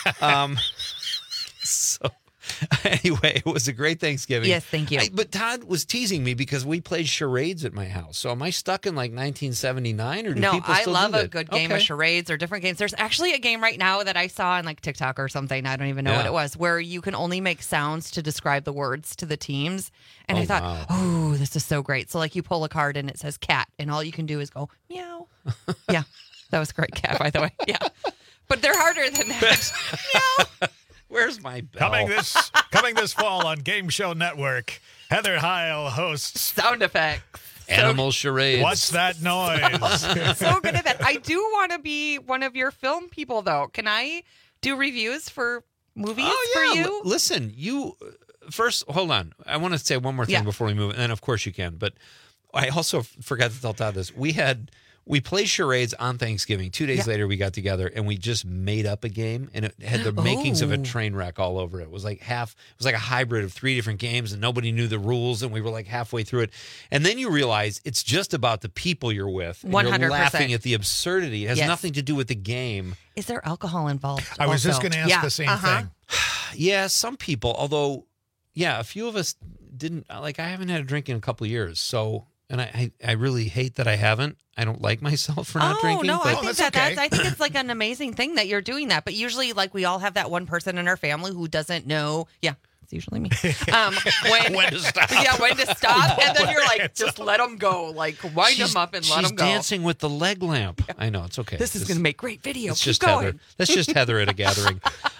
Speaker 18: So anyway, it was a great Thanksgiving.
Speaker 8: Yes, thank you.
Speaker 18: But Todd was teasing me because we played charades at my house. So am I stuck in like 1979, or do
Speaker 8: No,
Speaker 18: people
Speaker 8: I
Speaker 18: still
Speaker 8: love
Speaker 18: do
Speaker 8: a
Speaker 18: that?
Speaker 8: good game of charades or different games. There's actually a game right now that I saw on like TikTok or something. I don't even know
Speaker 18: Yeah.
Speaker 8: what it was, where you can only make sounds to describe the words to the teams. And
Speaker 18: Oh,
Speaker 8: I thought,
Speaker 18: wow.
Speaker 8: oh, this is so great. So like you pull a card and it says cat, and all you can do is go meow. Yeah, that was a great cat, by the way. Yeah, but they're harder than that. Meow.
Speaker 18: Where's my bell?
Speaker 1: Coming this fall on Game Show Network, Heather Heil hosts
Speaker 8: Sound effects.
Speaker 18: Animal charades.
Speaker 1: What's that noise?
Speaker 8: So good at that. I do want to be one of your film people, though. Can I do reviews for movies for you?
Speaker 18: Listen, you first. Hold on. I want to say one more thing
Speaker 8: Yeah.
Speaker 18: before we move, and then of course you can. But I also forgot to tell Todd this. We played charades on Thanksgiving. 2 days later, we got together and we just made up a game, and it had the makings of a train wreck all over it. It was like a hybrid of 3 different games, and nobody knew the rules, and we were like halfway through it. And then you realize it's just about the people you're with. And
Speaker 8: 100%.
Speaker 18: You're laughing at the absurdity. It has
Speaker 8: Yes.
Speaker 18: nothing to do with the game.
Speaker 8: Is there alcohol involved?
Speaker 1: I was just
Speaker 8: also?
Speaker 1: going to ask the same thing.
Speaker 18: Yeah, some people, although, yeah, a few of us didn't. Like, I haven't had a drink in a couple of years, so, and I really hate that I haven't. I don't like myself for not drinking.
Speaker 8: No,
Speaker 18: but
Speaker 8: I think I think it's like an amazing thing that you're doing that. But usually, like, we all have that one person in our family who doesn't know. Yeah, it's usually me. When
Speaker 18: to stop.
Speaker 8: Yeah, when to stop, and then you're like, just let them go, like wind them up and let
Speaker 18: She's
Speaker 8: them go.
Speaker 18: dancing with the leg lamp. I know, it's okay.
Speaker 8: This is going to make great video.
Speaker 18: It's
Speaker 8: Keep
Speaker 18: just
Speaker 8: going.
Speaker 18: Heather. That's just Heather at a gathering.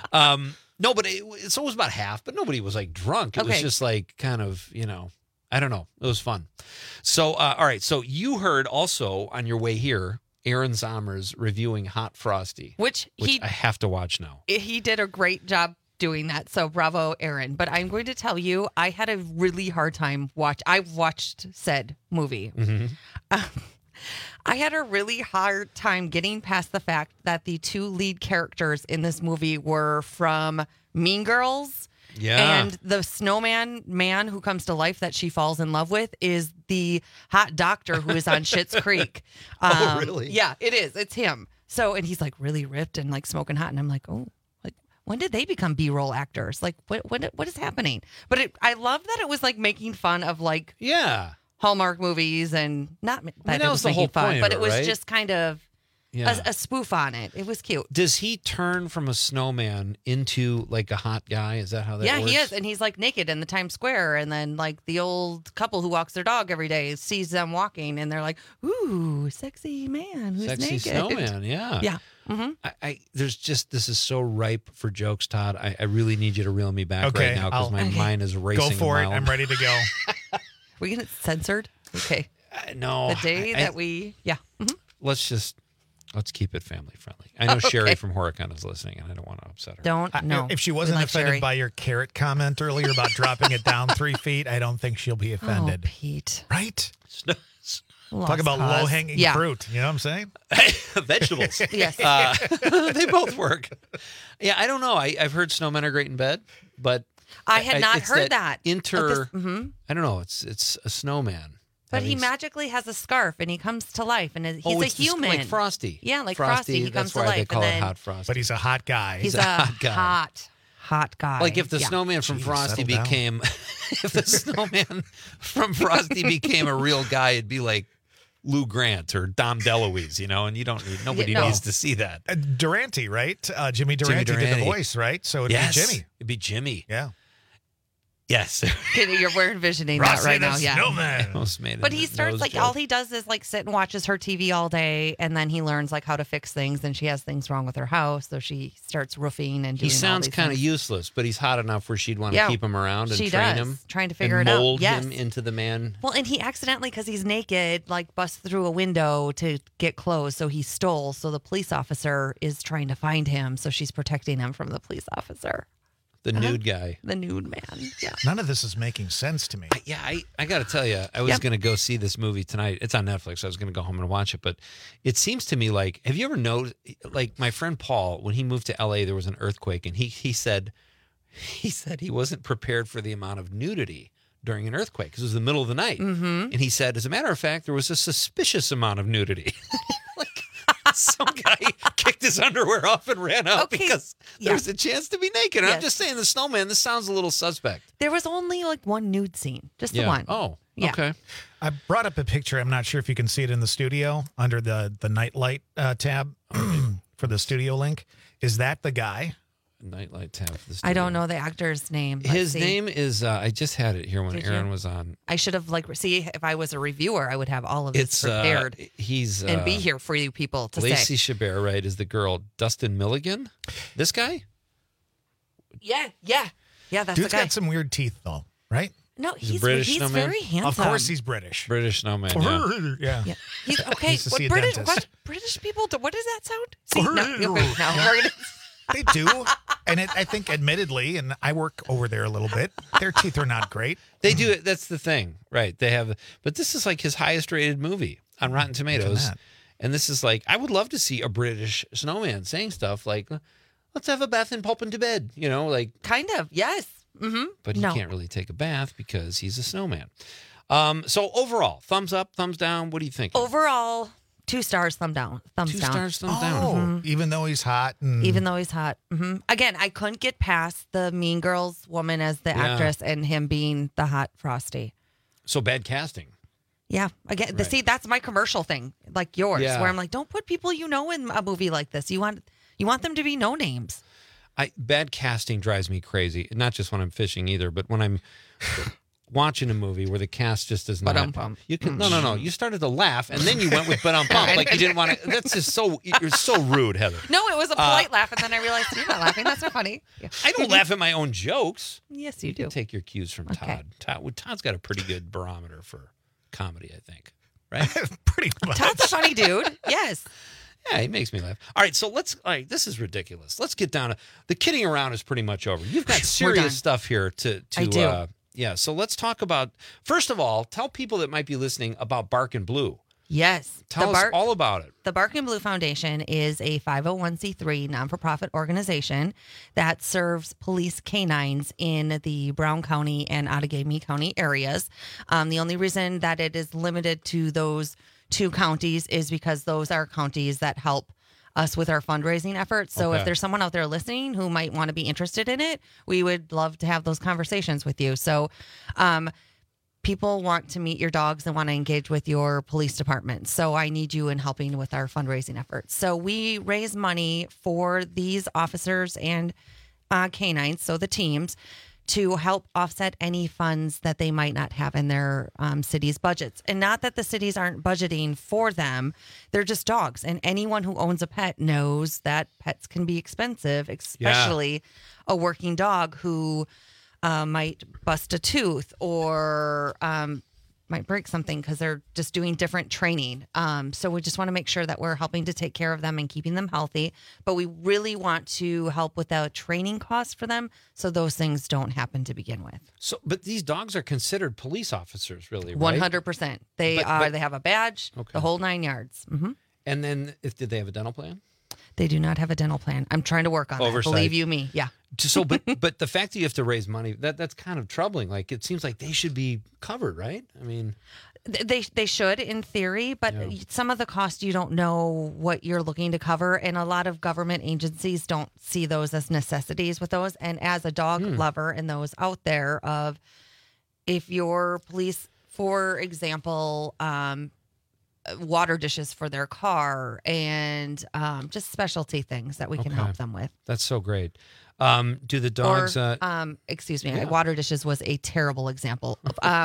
Speaker 18: No, but it was about half, but nobody was like drunk. It was
Speaker 8: Okay.
Speaker 18: just like kind of, I don't know. It was fun. So, all right. So you heard also on your way here, Aaron Zommers reviewing Hot Frosty,
Speaker 8: Which he
Speaker 18: I have to watch now.
Speaker 8: he did a great job doing that. So bravo, Aaron. But I'm going to tell you, I had a really hard time I watched said movie. I had a really hard time getting past the fact that the 2 lead characters in this movie were from Mean Girls.
Speaker 18: Yeah.
Speaker 8: And the snowman man who comes to life that she falls in love with is the hot doctor who is on Schitt's Creek.
Speaker 18: Oh, really?
Speaker 8: Yeah, it is. It's him. So, and he's like really ripped and like smoking hot. And I'm like, oh, like when did they become B-roll actors? Like what is happening? But I love that it was like making fun of like
Speaker 18: Yeah.
Speaker 8: Hallmark movies and not that
Speaker 18: that
Speaker 8: it
Speaker 18: was
Speaker 8: was
Speaker 18: the
Speaker 8: making
Speaker 18: whole
Speaker 8: fun,
Speaker 18: point of
Speaker 8: but
Speaker 18: it,
Speaker 8: it was
Speaker 18: right?
Speaker 8: just kind of
Speaker 18: Yeah.
Speaker 8: a spoof on it. It was cute.
Speaker 18: Does he turn from a snowman into like a hot guy? Is that how that works?
Speaker 8: He is, and he's like naked in the Times Square, and then like the old couple who walks their dog every day sees them walking, and they're like, "Ooh, sexy man who's
Speaker 18: Sexy
Speaker 8: naked."
Speaker 18: snowman, yeah.
Speaker 8: Yeah. Mm-hmm.
Speaker 18: There's just, this is so ripe for jokes, Todd. I really need you to reel me back right now because my mind is racing.
Speaker 1: Go for
Speaker 18: a
Speaker 1: it.
Speaker 18: mile.
Speaker 1: I'm ready to go.
Speaker 8: We get it censored? Okay.
Speaker 18: No.
Speaker 8: The day that we, Mhm.
Speaker 18: Let's keep it family friendly. I know Sherry from Horicon is listening, and I don't want to upset her.
Speaker 8: No.
Speaker 1: If she wasn't offended
Speaker 8: Sherry.
Speaker 1: by your carrot comment earlier about dropping it down 3 feet, I don't think she'll be offended.
Speaker 8: Oh, Pete.
Speaker 1: Right?
Speaker 8: Lost
Speaker 1: Talk about
Speaker 8: cause.
Speaker 1: low-hanging
Speaker 8: Yeah.
Speaker 1: fruit. You know what I'm saying?
Speaker 18: Vegetables.
Speaker 8: Yes.
Speaker 18: They both work. Yeah, I don't know. I've heard snowmen are great in bed, but
Speaker 8: I had not
Speaker 18: it's
Speaker 8: heard that.
Speaker 18: I don't know. It's a snowman.
Speaker 8: But
Speaker 18: That
Speaker 8: he
Speaker 18: means-
Speaker 8: magically has a scarf and he comes to life and he's
Speaker 18: Oh,
Speaker 8: a
Speaker 18: it's the-
Speaker 8: human.
Speaker 18: like Frosty.
Speaker 8: Yeah, like
Speaker 18: Frosty,
Speaker 8: Frosty. He
Speaker 18: that's
Speaker 8: comes to
Speaker 18: why they
Speaker 8: life.
Speaker 18: call
Speaker 8: and
Speaker 18: it
Speaker 8: then
Speaker 18: Hot Frosty.
Speaker 1: But he's a hot guy.
Speaker 8: He's
Speaker 18: a hot guy.
Speaker 8: hot guy.
Speaker 18: Like if the
Speaker 8: Yeah.
Speaker 18: snowman from Frosty
Speaker 1: settle down.
Speaker 18: became, if the snowman from Frosty became a real guy, it'd be like Lou Grant or Dom DeLuise, and nobody
Speaker 8: Yeah, no.
Speaker 18: needs to see that.
Speaker 1: Durante, right? Jimmy Durante did the
Speaker 18: Durante.
Speaker 1: voice, right? So it'd
Speaker 18: Yes,
Speaker 1: be Jimmy.
Speaker 18: It'd be Jimmy.
Speaker 1: Yeah.
Speaker 18: Yes.
Speaker 8: We're envisioning that
Speaker 1: Frosty
Speaker 8: right
Speaker 1: the
Speaker 8: now. Yeah.
Speaker 1: Snowman.
Speaker 18: Almost made
Speaker 8: But
Speaker 18: a
Speaker 8: he starts
Speaker 18: nose
Speaker 8: like
Speaker 18: joke.
Speaker 8: all he does is like sit and watches her TV all day, and then he learns like how to fix things. And she has things wrong with her house, so she starts roofing and doing
Speaker 18: He sounds
Speaker 8: kind
Speaker 18: of useless, but he's hot enough where she'd want to
Speaker 8: Yeah,
Speaker 18: keep him around and
Speaker 8: she
Speaker 18: train
Speaker 8: does,
Speaker 18: him,
Speaker 8: trying to figure
Speaker 18: and
Speaker 8: it out.
Speaker 18: mold
Speaker 8: Yes.
Speaker 18: him into the man.
Speaker 8: Well, and he accidentally, because he's naked, like busts through a window to get clothes, so he stole. So the police officer is trying to find him, so she's protecting him from the police officer.
Speaker 18: The nude guy.
Speaker 8: The nude man. Yeah.
Speaker 1: None of this is making sense to me.
Speaker 18: I got to tell you, I was going to go see this movie tonight. It's on Netflix. I was going to go home and watch it, but it seems to me like, have you ever noticed, like my friend Paul, when he moved to LA, there was an earthquake, and he said he wasn't prepared for the amount of nudity during an earthquake because it was the middle of the night.
Speaker 8: Mm-hmm.
Speaker 18: And he said, as a matter of fact, there was a suspicious amount of nudity. Some guy kicked his underwear off and ran out because there was a chance to be naked. And I'm
Speaker 8: Yes.
Speaker 18: just saying, the snowman, this sounds a little suspect.
Speaker 8: There was only like one nude scene, just the one.
Speaker 18: Oh,
Speaker 8: Yeah.
Speaker 18: okay.
Speaker 1: I brought up a picture. I'm not sure if you can see it in the studio under the nightlight tab for the studio link. Is that the guy?
Speaker 18: Nightlight tab.
Speaker 8: I don't know the actor's name. Let's
Speaker 18: His
Speaker 8: see.
Speaker 18: name is, I just had it here when
Speaker 8: Did
Speaker 18: Aaron
Speaker 8: you?
Speaker 18: was on.
Speaker 8: I should have see if I was a reviewer, I would have all of this
Speaker 18: It's
Speaker 8: prepared
Speaker 18: he's
Speaker 8: and be here for you people to
Speaker 18: Lacey
Speaker 8: say.
Speaker 18: Chabert, right, is the girl. Dustin Milligan, this guy.
Speaker 8: Yeah, that's
Speaker 1: Dude's
Speaker 8: the guy.
Speaker 1: got some weird teeth, though, right?
Speaker 8: No,
Speaker 18: He's a British
Speaker 8: he's
Speaker 18: snowman?
Speaker 8: very handsome.
Speaker 1: Of course, he's British.
Speaker 18: British snowman. Yeah.
Speaker 1: Yeah.
Speaker 8: He's okay.
Speaker 1: Needs to see a
Speaker 8: British?
Speaker 1: dentist.
Speaker 8: What British people do? What does that sound? See, no, we're gonna-
Speaker 1: They do. And I think, admittedly, and I work over there a little bit, their teeth are not great.
Speaker 18: They do it. That's the thing, right? They have, but this is like his highest rated movie on Rotten Tomatoes,
Speaker 1: that.
Speaker 18: and this is like, I would love to see a British snowman saying stuff like, "Let's have a bath and pop into bed," like.
Speaker 8: kind of. Yes. Mm-hmm.
Speaker 18: But he
Speaker 8: no.
Speaker 18: can't really take a bath because he's a snowman. So overall, thumbs up, thumbs down. What do you think?
Speaker 8: Overall, 2 stars, thumb down. Thumbs
Speaker 18: 2
Speaker 8: down.
Speaker 18: stars, thumbs
Speaker 1: Oh,
Speaker 18: down.
Speaker 1: even though he's hot. And
Speaker 8: Even though he's hot. Mm-hmm. Again, I couldn't get past the Mean Girls woman as the
Speaker 18: Yeah.
Speaker 8: actress and him being the hot Frosty.
Speaker 18: So bad casting.
Speaker 8: Yeah. Again,
Speaker 18: Right.
Speaker 8: see, that's my commercial thing, like yours,
Speaker 18: Yeah.
Speaker 8: where I'm like, don't put people in a movie like this. You want them to be no names.
Speaker 18: Bad casting drives me crazy. Not just when I'm fishing either, but when I'm watching a movie where the cast just does not.
Speaker 8: Ba-dum-bum.
Speaker 18: You can no. You started to laugh and then you went with ba-dum-bum. Like you didn't want to. That's just you're so rude, Heather.
Speaker 8: No, it was a polite laugh, and then I realized you're not laughing. That's not funny. Yeah.
Speaker 18: I don't laugh at my own jokes.
Speaker 8: Yes, you
Speaker 18: You
Speaker 8: do.
Speaker 18: take your cues from
Speaker 8: Okay.
Speaker 18: Todd. Todd's got a pretty good barometer for comedy, I think. Right?
Speaker 1: pretty much.
Speaker 8: Todd's a funny dude. Yes.
Speaker 18: Yeah, he makes me laugh. All right, so this is ridiculous. Let's get down to the kidding around is pretty much over. You've got
Speaker 8: done.
Speaker 18: serious stuff here to
Speaker 8: I do.
Speaker 18: yeah, so let's talk about, first of all, tell people that might be listening about Bark and Blue.
Speaker 8: Yes.
Speaker 18: Tell us all about it.
Speaker 8: The Bark and Blue Foundation is a 501c3 non-for-profit organization that serves police canines in the Brown County and Outagamie County areas. The only reason that it is limited to those 2 counties is because those are counties that help us with our fundraising efforts. So
Speaker 18: Okay.
Speaker 8: if there's someone out there listening who might want to be interested in it, we would love to have those conversations with you. So people want to meet your dogs and want to engage with your police department. So I need you in helping with our fundraising efforts. So we raise money for these officers and canines, so the teams, to help offset any funds that they might not have in their city's budgets. And not that the cities aren't budgeting for them, they're just dogs. And anyone who owns a pet knows that pets can be expensive, especially a working dog who might bust a tooth or might break something because they're just doing different training. So we just want to make sure that we're helping to take care of them and keeping them healthy. But we really want to help with the training costs for them so those things don't happen to begin with.
Speaker 18: So, but these dogs are considered police officers, really, right?
Speaker 8: 100%. They are. They have a badge, the whole 9 yards. Mm-hmm.
Speaker 18: And then, did they have a dental plan?
Speaker 8: They do not have a dental plan. I'm trying to work on
Speaker 18: Oversight.
Speaker 8: that. Believe you me. Yeah.
Speaker 18: So, but the fact that you have to raise money, that's kind of troubling. Like, it seems like they should be covered, right? I mean,
Speaker 8: they should in theory, but some of the costs you don't know what you're looking to cover, and a lot of government agencies don't see those as necessities with those. And as a dog lover and those out there, of if your police, for example, water dishes for their car and just specialty things that we can help them with.
Speaker 18: That's so great. Do the dogs?
Speaker 8: Excuse me, water dishes was a terrible example.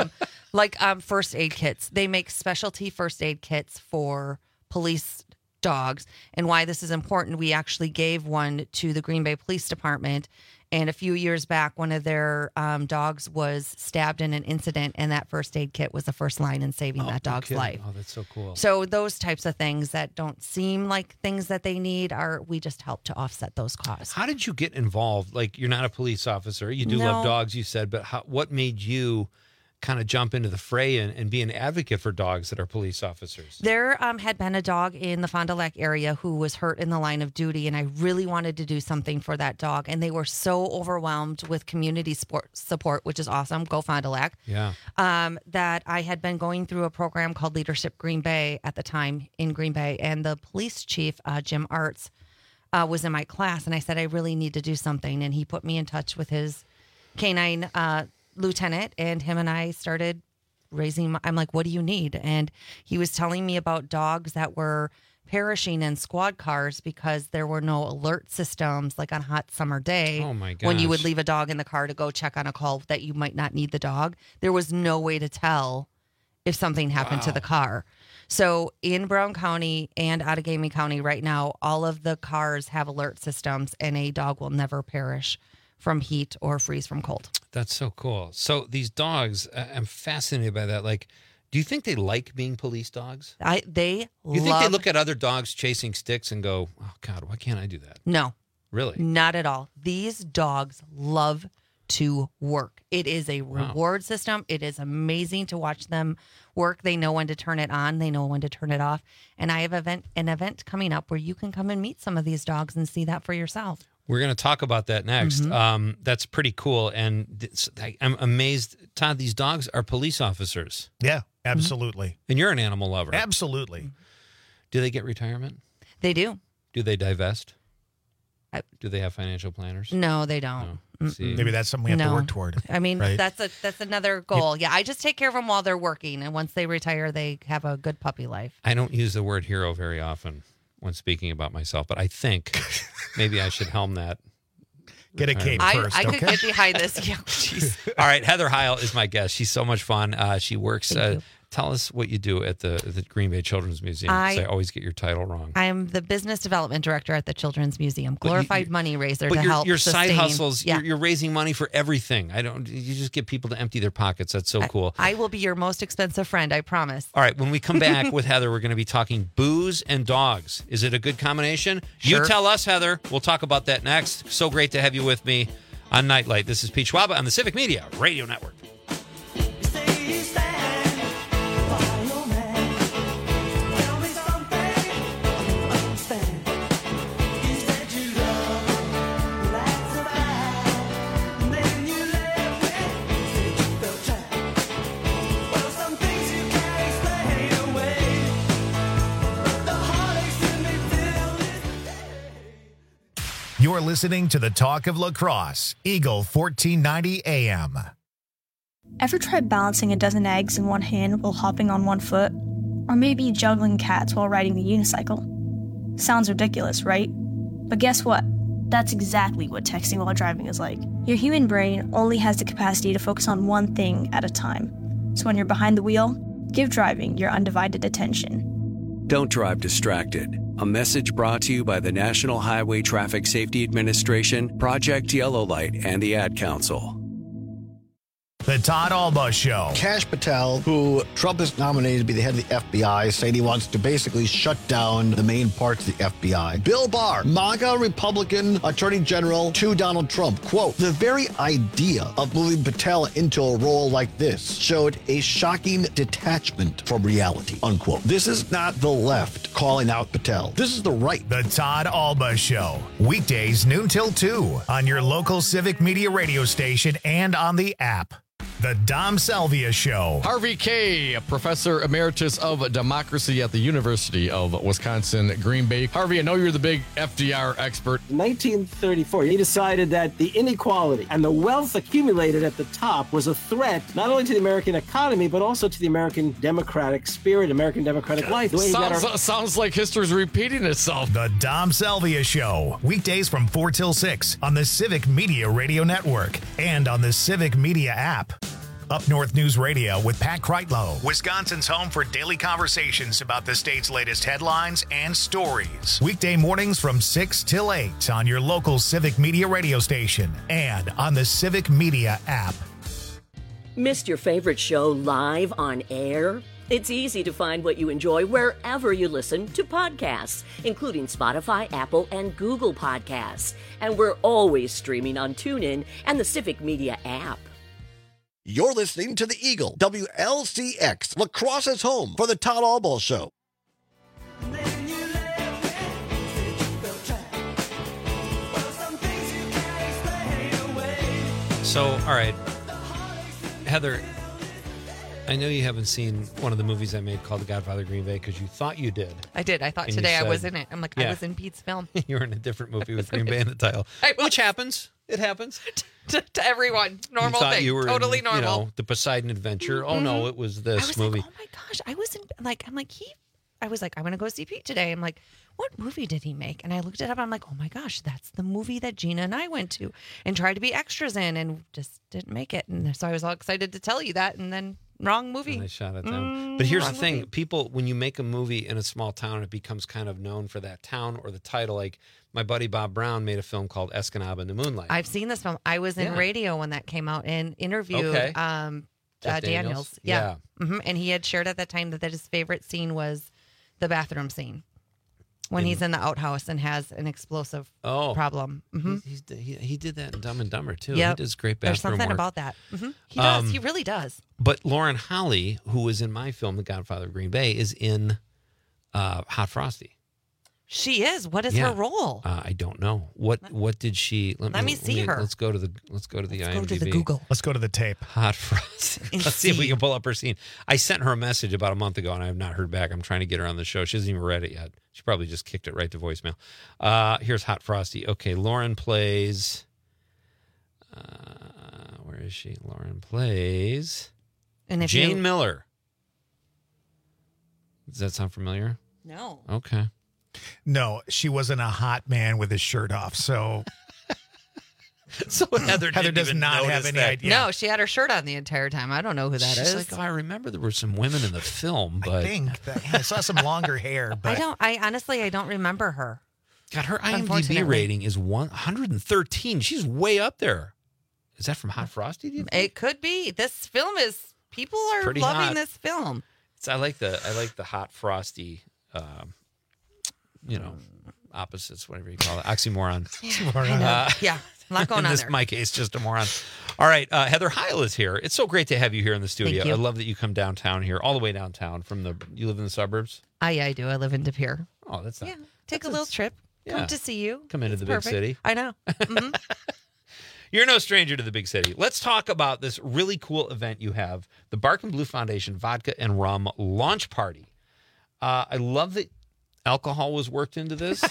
Speaker 8: Like first aid kits. They make specialty first aid kits for police dogs. And why this is important, we actually gave one to the Green Bay Police Department. And a few years back, one of their dogs was stabbed in an incident, and that first aid kit was the first line in saving that dog's life.
Speaker 18: Oh, that's so cool.
Speaker 8: So those types of things that don't seem like things that they need we just help to offset those costs.
Speaker 18: How did you get involved? Like, you're not a police officer. You do love dogs, you said, but what made you kind of jump into the fray and be an advocate for dogs that are police officers?
Speaker 8: There had been a dog in the Fond du Lac area who was hurt in the line of duty, and I really wanted to do something for that dog. And they were so overwhelmed with community support, which is awesome. Go Fond du Lac.
Speaker 18: Yeah.
Speaker 8: That I had been going through a program called Leadership Green Bay at the time in Green Bay, and the police chief, Jim Arts, was in my class, and I said, I really need to do something. And he put me in touch with his canine lieutenant, and him and I started raising. I'm like, what do you need? And he was telling me about dogs that were perishing in squad cars because there were no alert systems, like on a hot summer day.
Speaker 18: Oh my gosh.
Speaker 8: When you would leave a dog in the car to go check on a call that you might not need the dog, there was no way to tell if something happened to the car. So in Brown County and Outagamie County right now, all of the cars have alert systems, and a dog will never perish from heat or freeze from cold.
Speaker 18: That's so cool. So these dogs, I'm fascinated by that. Like, do you think they like being police dogs?
Speaker 8: You think
Speaker 18: they look at other dogs chasing sticks and go, oh God, why can't I do that?
Speaker 8: No.
Speaker 18: Really?
Speaker 8: Not at all. These dogs love to work. It is a reward system. It is amazing to watch them work. They know when to turn it on. They know when to turn it off. And I have an event coming up where you can come and meet some of these dogs and see that for yourself.
Speaker 18: We're going to talk about that next. That's pretty cool. And I'm amazed, Todd, these dogs are police officers.
Speaker 1: Yeah, absolutely.
Speaker 18: And you're an animal lover.
Speaker 1: Absolutely.
Speaker 18: Do they get retirement?
Speaker 8: They do.
Speaker 18: Do they divest? Do they have financial planners?
Speaker 8: No, they don't.
Speaker 18: No. See.
Speaker 1: Maybe that's something we have to work toward.
Speaker 8: I mean,
Speaker 1: right?
Speaker 8: that's another goal. Yeah, I just take care of them while they're working. And once they retire, they have a good puppy life.
Speaker 18: I don't use the word hero very often when speaking about myself, but I think maybe I should helm that.
Speaker 1: Get a cape first.
Speaker 8: I could get behind this. Yeah, geez.
Speaker 18: All right, Heather Heil is my guest. She's so much fun. She works. Tell us what you do at the Green Bay Children's Museum. I always get your title wrong.
Speaker 8: I'm the business development director at the Children's Museum. Glorified money raiser to help
Speaker 18: your
Speaker 8: sustain.
Speaker 18: Side hustles. Yeah. You're raising money for everything. You just get people to empty their pockets. That's so cool.
Speaker 8: I will be your most expensive friend. I promise.
Speaker 18: All right. When we come back with Heather, we're going to be talking booze and dogs. Is it a good combination? Sure. You tell us, Heather. We'll talk about that next. So great to have you with me on Nightlight. This is Pete Schwaba on the Civic Media Radio Network.
Speaker 1: You're listening to the Talk of La Crosse, Eagle 1490 AM.
Speaker 9: Ever tried balancing a dozen eggs in one hand while hopping on one foot? Or maybe juggling cats while riding the unicycle? Sounds ridiculous, right? But guess what? That's exactly what texting while driving is like. Your human brain only has the capacity to focus on one thing at a time. So when you're behind the wheel, give driving your undivided attention.
Speaker 11: Don't drive distracted. A message brought to you by the National Highway Traffic Safety Administration, Project Yellow Light, and the Ad Council.
Speaker 1: The Todd Alba Show.
Speaker 26: Kash Patel, who Trump has nominated to be the head of the FBI, saying he wants to basically shut down the main parts of the FBI. Bill Barr, MAGA Republican Attorney General to Donald Trump. Quote, the very idea of moving Patel into a role like this showed a shocking detachment from reality, unquote. This is not the left calling out Patel. This is the right.
Speaker 1: The Todd Alba Show. Weekdays noon till 2 on your local Civic Media radio station and on the app. The Dom Salvia Show.
Speaker 12: Harvey Kaye, Professor Emeritus of Democracy at the University of Wisconsin, Green Bay. Harvey, I know you're the big FDR expert.
Speaker 13: In 1934, he decided that the inequality and the wealth accumulated at the top was a threat not only to the American economy, but also to the American democratic spirit, American democratic life.
Speaker 12: Sounds like history's repeating itself.
Speaker 1: The Dom Salvia Show. Weekdays from 4 till 6 on the Civic Media Radio Network and on the Civic Media app. Up North News Radio with Pat Kreitlow, Wisconsin's home for daily conversations about the state's latest headlines and stories. Weekday mornings from 6 till 8 on your local Civic Media radio station and on the Civic Media app.
Speaker 2: Missed your favorite show live on air? It's easy to find what you enjoy wherever you listen to podcasts, including Spotify, Apple, and Google Podcasts. And we're always streaming on TuneIn and the Civic Media app.
Speaker 26: You're listening to the Eagle, WLCX, La Crosse's home for the Todd Alba Show.
Speaker 18: So, all right, Heather, I know you haven't seen one of the movies I made called The Godfather of Green Bay because you thought you did.
Speaker 8: I did. I thought
Speaker 18: And
Speaker 8: today
Speaker 18: you
Speaker 8: I was
Speaker 18: said-
Speaker 8: in it. I'm like,
Speaker 18: Yeah.
Speaker 8: I was in Pete's film.
Speaker 18: You were in a different movie with Green Bay in the title, which happens. It happens.
Speaker 8: to everyone. Normal
Speaker 18: you thought
Speaker 8: thing.
Speaker 18: You were
Speaker 8: Totally
Speaker 18: in,
Speaker 8: normal.
Speaker 18: You know, the Poseidon Adventure. Oh no, it was this movie.
Speaker 8: Like, oh my gosh, I was in like I was like, I'm gonna go see Pete today. I'm like, what movie did he make? And I looked it up. I'm like, oh my gosh, that's the movie that Gina and I went to and tried to be extras in and just didn't make it. And so I was all excited to tell you that, and then wrong movie.
Speaker 18: And I shot it down. But here's the
Speaker 8: wrong
Speaker 18: thing:
Speaker 8: movie.
Speaker 18: people, when you make a movie in a small town, it becomes kind of known for that town or the title. Like my buddy Bob Brown made a film called Escanaba in the Moonlight.
Speaker 8: I've seen this film. I was in radio when that came out and interviewed
Speaker 18: Jeff
Speaker 8: Daniels. Yeah. And he had shared at that time that his favorite scene was the bathroom scene when he's in the outhouse and has an explosive problem.
Speaker 18: He did that in Dumb and Dumber too.
Speaker 8: Yep.
Speaker 18: He does great
Speaker 8: There's
Speaker 18: bathroom
Speaker 8: something
Speaker 18: work.
Speaker 8: about that. He does. He really does.
Speaker 18: But Lauren Holly, who was in my film The Godfather of Green Bay, is in Hot Frosty.
Speaker 8: She is. What is her role?
Speaker 18: I don't know. What did she?
Speaker 8: Let me see her.
Speaker 18: Let's go to the IMDb.
Speaker 8: go to the Google.
Speaker 1: Let's go to the tape.
Speaker 18: Hot Frosty. Let's see if we can pull up her scene. I sent her a message about a month ago, and I have not heard back. I'm trying to get her on the show. She hasn't even read it yet. She probably just kicked it right to voicemail. Here's Hot Frosty. Okay, Lauren plays. Where is she? Lauren plays.
Speaker 8: And if
Speaker 18: Jane
Speaker 8: you-
Speaker 18: Miller. Does that sound familiar?
Speaker 8: No.
Speaker 18: Okay.
Speaker 1: No, she wasn't a hot man with his shirt off. So,
Speaker 18: Heather
Speaker 1: does
Speaker 18: even
Speaker 1: not have
Speaker 18: notice
Speaker 1: any
Speaker 18: that.
Speaker 1: idea.
Speaker 8: No, she had her shirt on the entire time. I don't know who that
Speaker 18: She's
Speaker 8: is.
Speaker 18: like, oh, I remember there were some women in the film, but
Speaker 1: I think that, I saw some longer hair. But
Speaker 8: I honestly don't remember her.
Speaker 18: God, her IMDb
Speaker 8: Unfortunately.
Speaker 18: rating is 113. She's way up there. Is that from Hot Frosty? Do you think?
Speaker 8: It could be. This film is. People are
Speaker 18: Pretty
Speaker 8: loving
Speaker 18: hot.
Speaker 8: this film.
Speaker 18: I like the Hot Frosty. Opposites, whatever you call it, oxymoron.
Speaker 8: I know. Yeah, a lot going
Speaker 18: in
Speaker 8: on
Speaker 18: this
Speaker 8: there.
Speaker 18: my case, just a moron. All right, Heather Heil is here. It's so great to have you here in the studio.
Speaker 8: you.
Speaker 18: I love that you come downtown here, all the way downtown from the. You live in the suburbs.
Speaker 8: I do. I live in De Pere.
Speaker 18: Oh, that's not.
Speaker 8: Yeah, take a little trip.
Speaker 18: Yeah.
Speaker 8: Come to see you.
Speaker 18: Come into
Speaker 8: It's
Speaker 18: the big
Speaker 8: perfect.
Speaker 18: city.
Speaker 8: I know. Mhm.
Speaker 18: You're no stranger to the big city. Let's talk about this really cool event you have, the Bark and Blue Foundation Vodka and Rum Launch Party. I love that. alcohol was worked into this?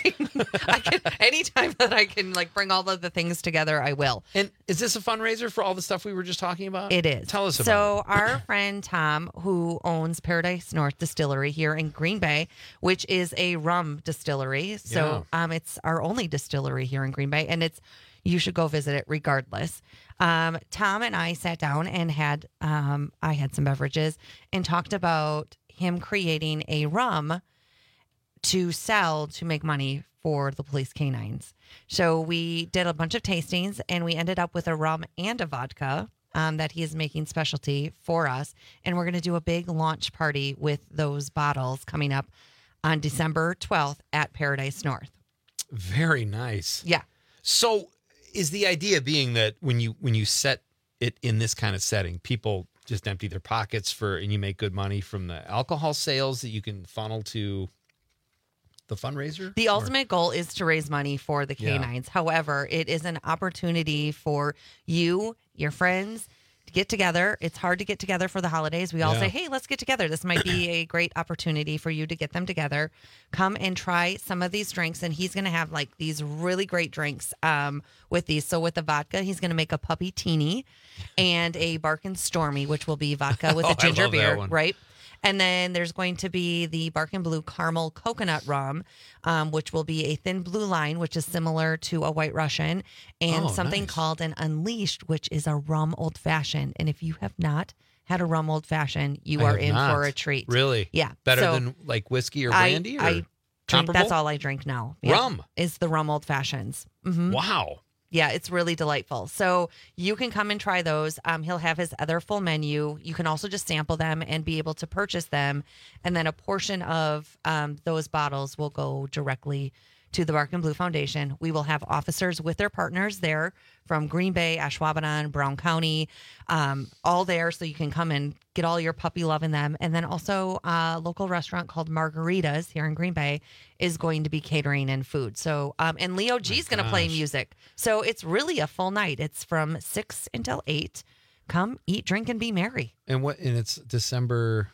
Speaker 8: Anytime that I can like bring all of the things together, I will.
Speaker 18: And is this a fundraiser for all the stuff we were just talking about?
Speaker 8: It is.
Speaker 18: Tell us about
Speaker 8: So our friend Tom, who owns Paradise North Distillery here in Green Bay, which is a rum distillery. So it's our only distillery here in Green Bay, and you should go visit it regardless. Tom and I sat down and I had some beverages and talked about him creating a rum to sell to make money for the police canines. So we did a bunch of tastings and we ended up with a rum and a vodka that he is making specialty for us. And we're going to do a big launch party with those bottles coming up on December 12th at Paradise North.
Speaker 18: Very nice.
Speaker 8: Yeah.
Speaker 18: So is the idea being that when you set it in this kind of setting, people just empty their pockets and you make good money from the alcohol sales that you can funnel to the fundraiser?
Speaker 8: The ultimate goal is to raise money for the canines.
Speaker 18: Yeah.
Speaker 8: However, it is an opportunity for you, your friends, to get together. It's hard to get together for the holidays. We all say, hey, let's get together. This might be a great opportunity for you to get them together. Come and try some of these drinks. And he's going to have like these really great drinks with these. So with the vodka, he's going to make a puppy teeny and a Barkin' Stormy, which will be vodka with a ginger beer, right? And then there's going to be the Barkin' Blue Caramel Coconut Rum, which will be a thin blue line, which is similar to a White Russian, and something called an Unleashed, which is a rum old fashioned. And if you have not had a rum old fashioned, you are in for a treat.
Speaker 18: Really?
Speaker 8: Yeah.
Speaker 18: Better than like whiskey or brandy?
Speaker 8: I drink, that's all I drink now. Yeah.
Speaker 18: Rum?
Speaker 8: Is the rum old fashions. Mm-hmm.
Speaker 18: Wow.
Speaker 8: Yeah, it's really delightful. So you can come and try those. He'll have his other full menu. You can also just sample them and be able to purchase them. And then a portion of those bottles will go directly to the Barkin' Blue Foundation. We will have officers with their partners there from Green Bay, Ashwaubenon, Brown County, all there. So you can come and get all your puppy love in them. And then also a local restaurant called Margaritas here in Green Bay is going to be catering and food. So, and Leo G is going to play music. So it's really a full night. It's from 6 until 8. Come eat, drink, and be merry.
Speaker 18: And it's December...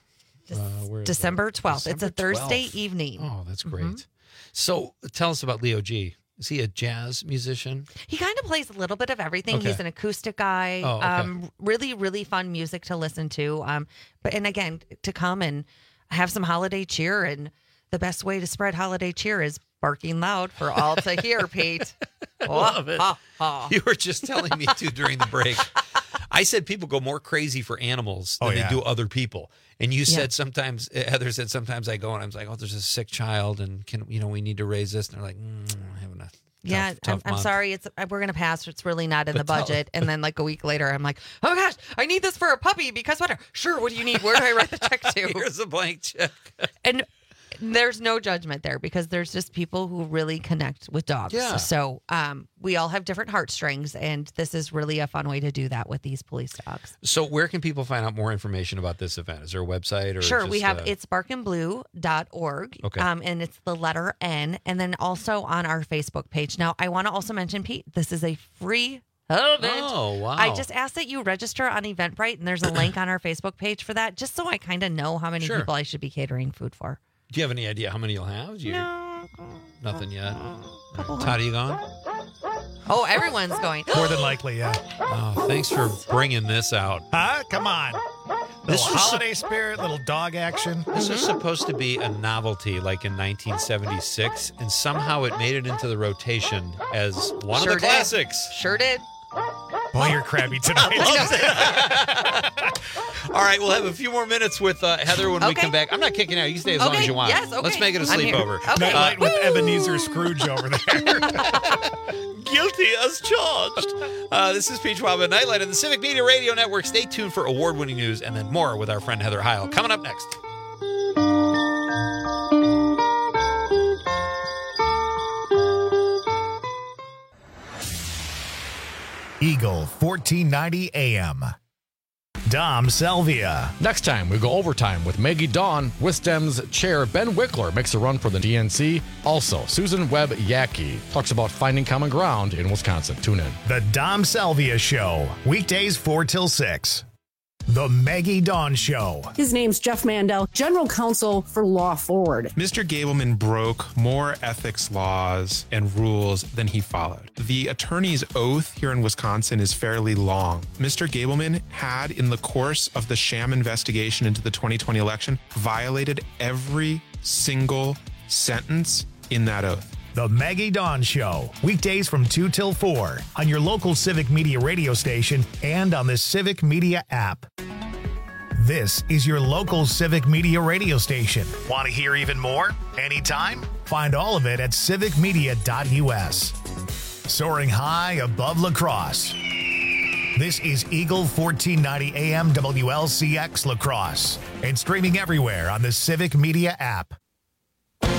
Speaker 8: December 12th.
Speaker 18: December
Speaker 8: it's a Thursday
Speaker 18: 12th.
Speaker 8: evening.
Speaker 18: Oh, that's great.
Speaker 8: Mm-hmm.
Speaker 18: So tell us about Leo G. Is he a jazz musician?
Speaker 8: He kind of plays a little bit of everything.
Speaker 18: Okay.
Speaker 8: He's an acoustic guy.
Speaker 18: Oh, okay.
Speaker 8: Really, really fun music to listen to. And again, to come and have some holiday cheer. And the best way to spread holiday cheer is barking loud for all to hear, Pete.
Speaker 18: I love it. You were just telling me to during the break. I said people go more crazy for animals than they do other people. And you said sometimes, Heather said sometimes I go and I'm like, oh, there's a sick child and we need to raise this. And they're like, I'm having a tough
Speaker 8: I'm
Speaker 18: month.
Speaker 8: sorry. We're going to pass. It's really not in the budget. And then like a week later, I'm like, oh gosh, I need this for a puppy because whatever. Sure. What do you need? Where do I write the check to?
Speaker 18: Here's a blank check.
Speaker 8: And there's no judgment there because there's just people who really connect with dogs.
Speaker 18: Yeah.
Speaker 8: So we all have different heartstrings, and this is really a fun way to do that with these police dogs.
Speaker 18: So where can people find out more information about this event? Is there a website? Or
Speaker 8: Sure. We have it's barkinblue.org.
Speaker 18: Okay.
Speaker 8: And it's the letter N. And then also on our Facebook page. Now, I want to also mention, Pete, this is a free event.
Speaker 18: Oh, wow.
Speaker 8: I just asked that you register on Eventbrite, and there's a link on our Facebook page for that, just so I kind of know how many people I should be catering food for.
Speaker 18: Do you have any idea how many you'll have?
Speaker 8: No.
Speaker 18: Nothing yet. Todd, are you going?
Speaker 8: Oh, everyone's going.
Speaker 1: More than likely, yeah.
Speaker 18: Oh, thanks for bringing this out.
Speaker 1: Huh? Come on. Little holiday spirit, little dog action.
Speaker 18: This was supposed to be a novelty like in 1976, and somehow it made it into the rotation as one of the classics.
Speaker 8: Sure did.
Speaker 1: Boy, you're crabby tonight.
Speaker 18: All right, we'll have a few more minutes with Heather when we come back. I'm not kicking out. You can stay as long as you want.
Speaker 8: Yes, okay.
Speaker 18: Let's make it a sleepover.
Speaker 1: Nightlight with Ebenezer Scrooge over there.
Speaker 18: Guilty as charged. This is Pete Schwab at Nightlight on the Civic Media Radio Network. Stay tuned for award-winning news and then more with our friend Heather Heil. Coming up next.
Speaker 1: Eagle 1490 AM. Dom Salvia.
Speaker 12: Next time, we go overtime with Maggie Dawn. Wisdom's chair Ben Wickler makes a run for the DNC. Also, Susan Webb Yackey talks about finding common ground in Wisconsin. Tune in.
Speaker 1: The Dom Salvia Show. Weekdays 4 till 6. The Maggie Dawn Show.
Speaker 7: His name's Jeff Mandel, General Counsel for Law Forward.
Speaker 14: Mr. Gableman broke more ethics laws and rules than he followed. The attorney's oath here in Wisconsin is fairly long. Mr. Gableman had, in the course of the sham investigation into the 2020 election, violated every single sentence in that oath.
Speaker 1: The Maggie Dawn Show, weekdays from 2 till 4 on your local Civic Media radio station and on the Civic Media app. This is your local Civic Media radio station. Want to hear even more? Anytime? Find all of it at civicmedia.us. Soaring high above La Crosse. This is Eagle 1490 AM WLCX La Crosse and streaming everywhere on the Civic Media app.